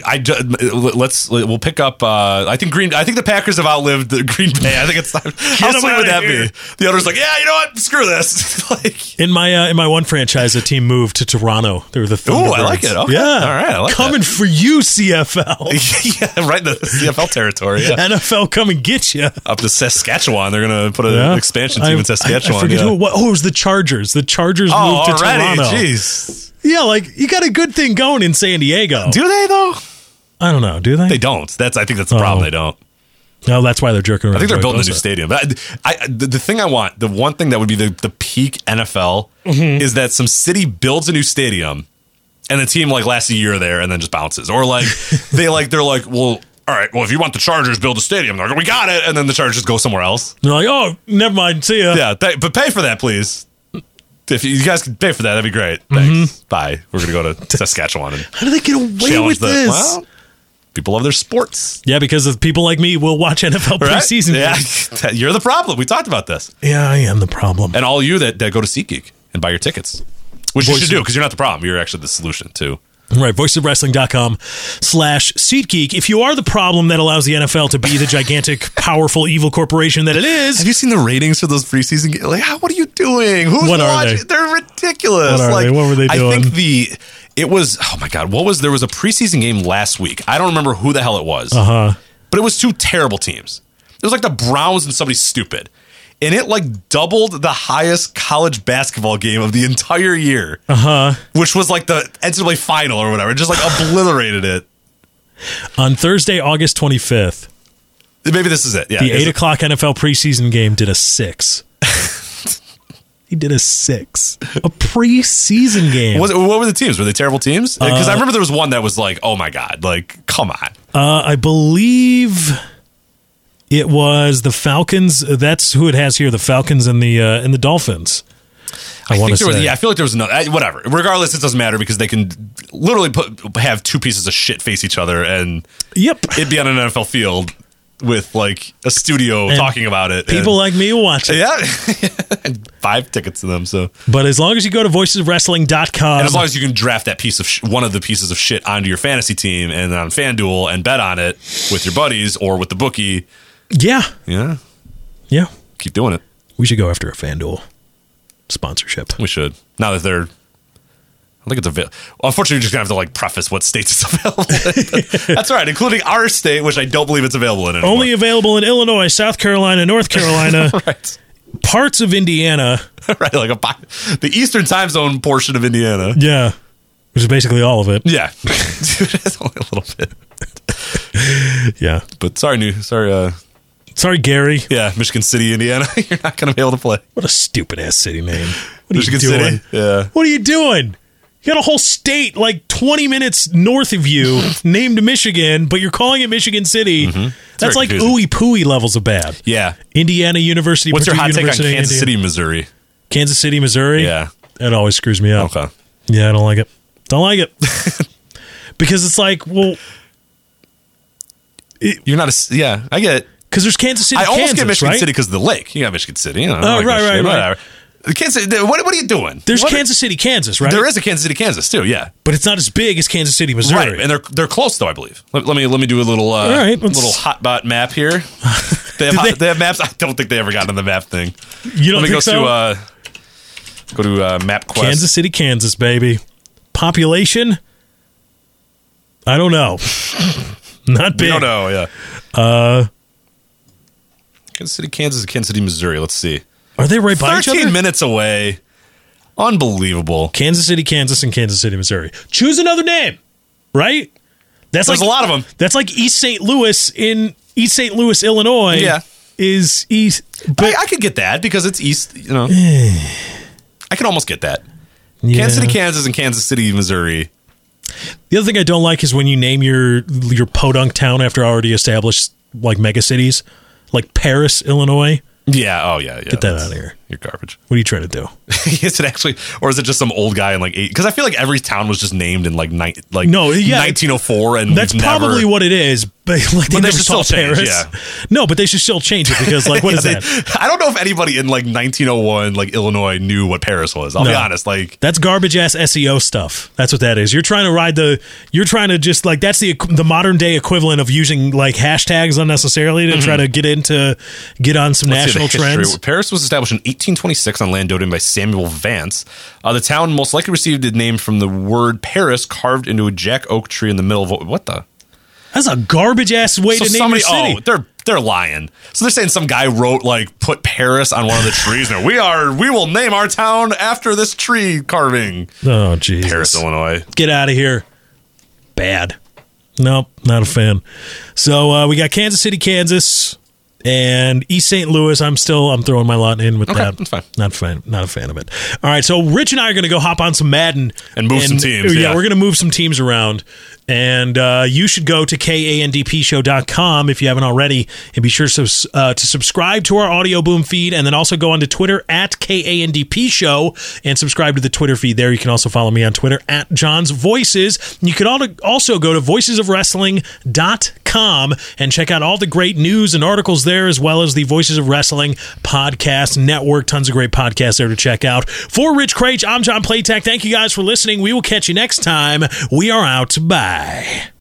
we'll pick up. I think the Packers have outlived the Green Bay. I think it's time. How sweet would that be? The owner's like, yeah, you know what? Screw this. Like, in my one franchise, a team moved to Toronto. They were the Thunderbirds. Oh, I like it. Okay. Yeah, all right, I like coming for you, CFL. Yeah, right in the CFL territory. Yeah. NFL, come and get you up to Saskatchewan. They're going to put an expansion team in Saskatchewan. I forget who. It was the Chargers. The Chargers moved to Toronto. Jeez. Yeah, like, you got a good thing going in San Diego. Do they, though? I don't know. Do they? They don't. I think that's the problem. They don't. No, that's why they're jerking around. I think they're building a new stadium. But the thing I want, the one thing that would be the peak NFL is that some city builds a new stadium and the team lasts a year there and then just bounces. Or they're like, well, all right, well, if you want the Chargers build a stadium, they're like, we got it. And then the Chargers go somewhere else. They're like, oh, never mind. See ya. Yeah, but pay for that, please. If you guys could pay for that, that'd be great. Thanks. Bye. We're going to go to Saskatchewan. How do they get away with this? Well, people love their sports. Yeah, because of people like me will watch NFL preseason games. Yeah, you're the problem. We talked about this. Yeah, I am the problem. And all you that go to SeatGeek and buy your tickets, which you should do because you're not the problem. You're actually the solution, too. Right, voiceofwrestling.com/SeatGeek. If you are the problem that allows the NFL to be the gigantic, powerful, evil corporation that it is. Have you seen the ratings for those preseason games? What are you doing? Who's watching? They're ridiculous. What were they doing? I think it was, oh my God, there was a preseason game last week. I don't remember who the hell it was. But it was 2 terrible teams. It was like the Browns and somebody stupid. And it doubled the highest college basketball game of the entire year. Which was the NCAA final or whatever. It just obliterated it. On Thursday, August 25th. Maybe this is it. Yeah. The 8 o'clock NFL preseason game did a 6. He did a 6. A preseason game. What were the teams? Were they terrible teams? Because I remember there was one that was oh my God, come on. I believe it was the Falcons. That's who it has here. The Falcons and the Dolphins. I want to say. I feel like there was another. Whatever. Regardless, it doesn't matter because they can literally have 2 pieces of shit face each other and it'd be on an NFL field with a studio talking about it. People like me will watch it. Yeah. And 5 tickets to them. So, but as long as you go to voicesofwrestling.com. And as long as you can draft that one of the pieces of shit onto your fantasy team and on FanDuel and bet on it with your buddies or with the bookie. Yeah. Keep doing it. We should go after a FanDuel sponsorship. We should. Now that they're, I think it's available. Unfortunately, you're just going to have to preface what states it's available in. That's right, including our state, which I don't believe it's available in anymore. Only available in Illinois, South Carolina, North Carolina. Right. Parts of Indiana. Right, the Eastern time zone portion of Indiana. Yeah. Which is basically all of it. Yeah. It's only a little bit. Yeah. But sorry, Gary. Yeah, Michigan City, Indiana. You're not going to be able to play. What a stupid ass city name. What Michigan are you doing? City? Yeah. What are you doing? You got a whole state like 20 minutes north of you named Michigan, but you're calling it Michigan City. Mm-hmm. That's like ooey pooey levels of bad. Yeah. Indiana University. What's Purdue your hot University, take on Kansas City, Missouri? Kansas City, Missouri? Yeah. That always screws me up. Okay. Yeah, I don't like it. Don't like it. Because it's like, well... You're not a... Yeah, I get it. Because there's Kansas City, I almost Kansas, get Michigan right? City because of the lake. You got Michigan City. You know, right. Kansas, what are you doing? There's Kansas City, Kansas, right? There is a Kansas City, Kansas, too, yeah. But it's not as big as Kansas City, Missouri. Right, and they're close, though, I believe. Let me do a little little hotbot map here. They have maps. I don't think they ever got on the map thing. You don't think so? Go to MapQuest. Kansas City, Kansas, baby. Population? I don't know. Not big. We don't know, yeah. Kansas City, Kansas, Kansas City, Missouri. Let's see. Are they right by each other? 13 minutes away. Unbelievable. Kansas City, Kansas, and Kansas City, Missouri. Choose another name, right? There's a lot of them. That's like East St. Louis in East St. Louis, Illinois. Yeah. Is East. But I could get that because it's East, you know. I can almost get that. Yeah. Kansas City, Kansas, and Kansas City, Missouri. The other thing I don't like is when you name your podunk town after already established like mega cities, like Paris, Illinois. Yeah. Oh, yeah. Get that out of here. You're garbage. What are you trying to do? Is it actually, or is it just some old guy in like eight? Because I feel like every town was just named in like 1904, and that's probably what it is. But like they never saw Paris. Yeah. No, but they should still change it because like what is that? I don't know if anybody in like 1901, like Illinois, knew what Paris was. I'll be honest. Like that's garbage ass SEO stuff. That's what that is. You're trying to ride You're trying to just like that's the modern day equivalent of using like hashtags unnecessarily to try to get on some national trends. Paris was established in 1826 on land donated by Samuel Vance. The town most likely received its name from the word Paris carved into a jack oak tree in the middle of what the. That's a garbage ass way to name your city. Oh, they're lying. So they're saying some guy wrote like put Paris on one of the trees. No, we will name our town after this tree carving. Oh, Jesus. Paris, Illinois. Get out of here. Bad. Nope, not a fan. So we got Kansas City, Kansas, and East St. Louis. I'm throwing my lot in with that. That's fine. Not a fan of it. All right, so Rich and I are going to go hop on some Madden and move some teams. Yeah, we're going to move some teams around. And you should go to KANDPshow.com if you haven't already, and be sure to subscribe to our Audio Boom feed, and then also go on to Twitter at KANDPshow and subscribe to the Twitter feed there. You can also follow me on Twitter at John's Voices. You could also go to voicesofwrestling.com and check out all the great news and articles there, as well as the Voices of Wrestling podcast network. Tons of great podcasts there to check out. For Rich Craich, I'm John Playtech. Thank you guys for listening. We will catch you next time. We are out. Bye.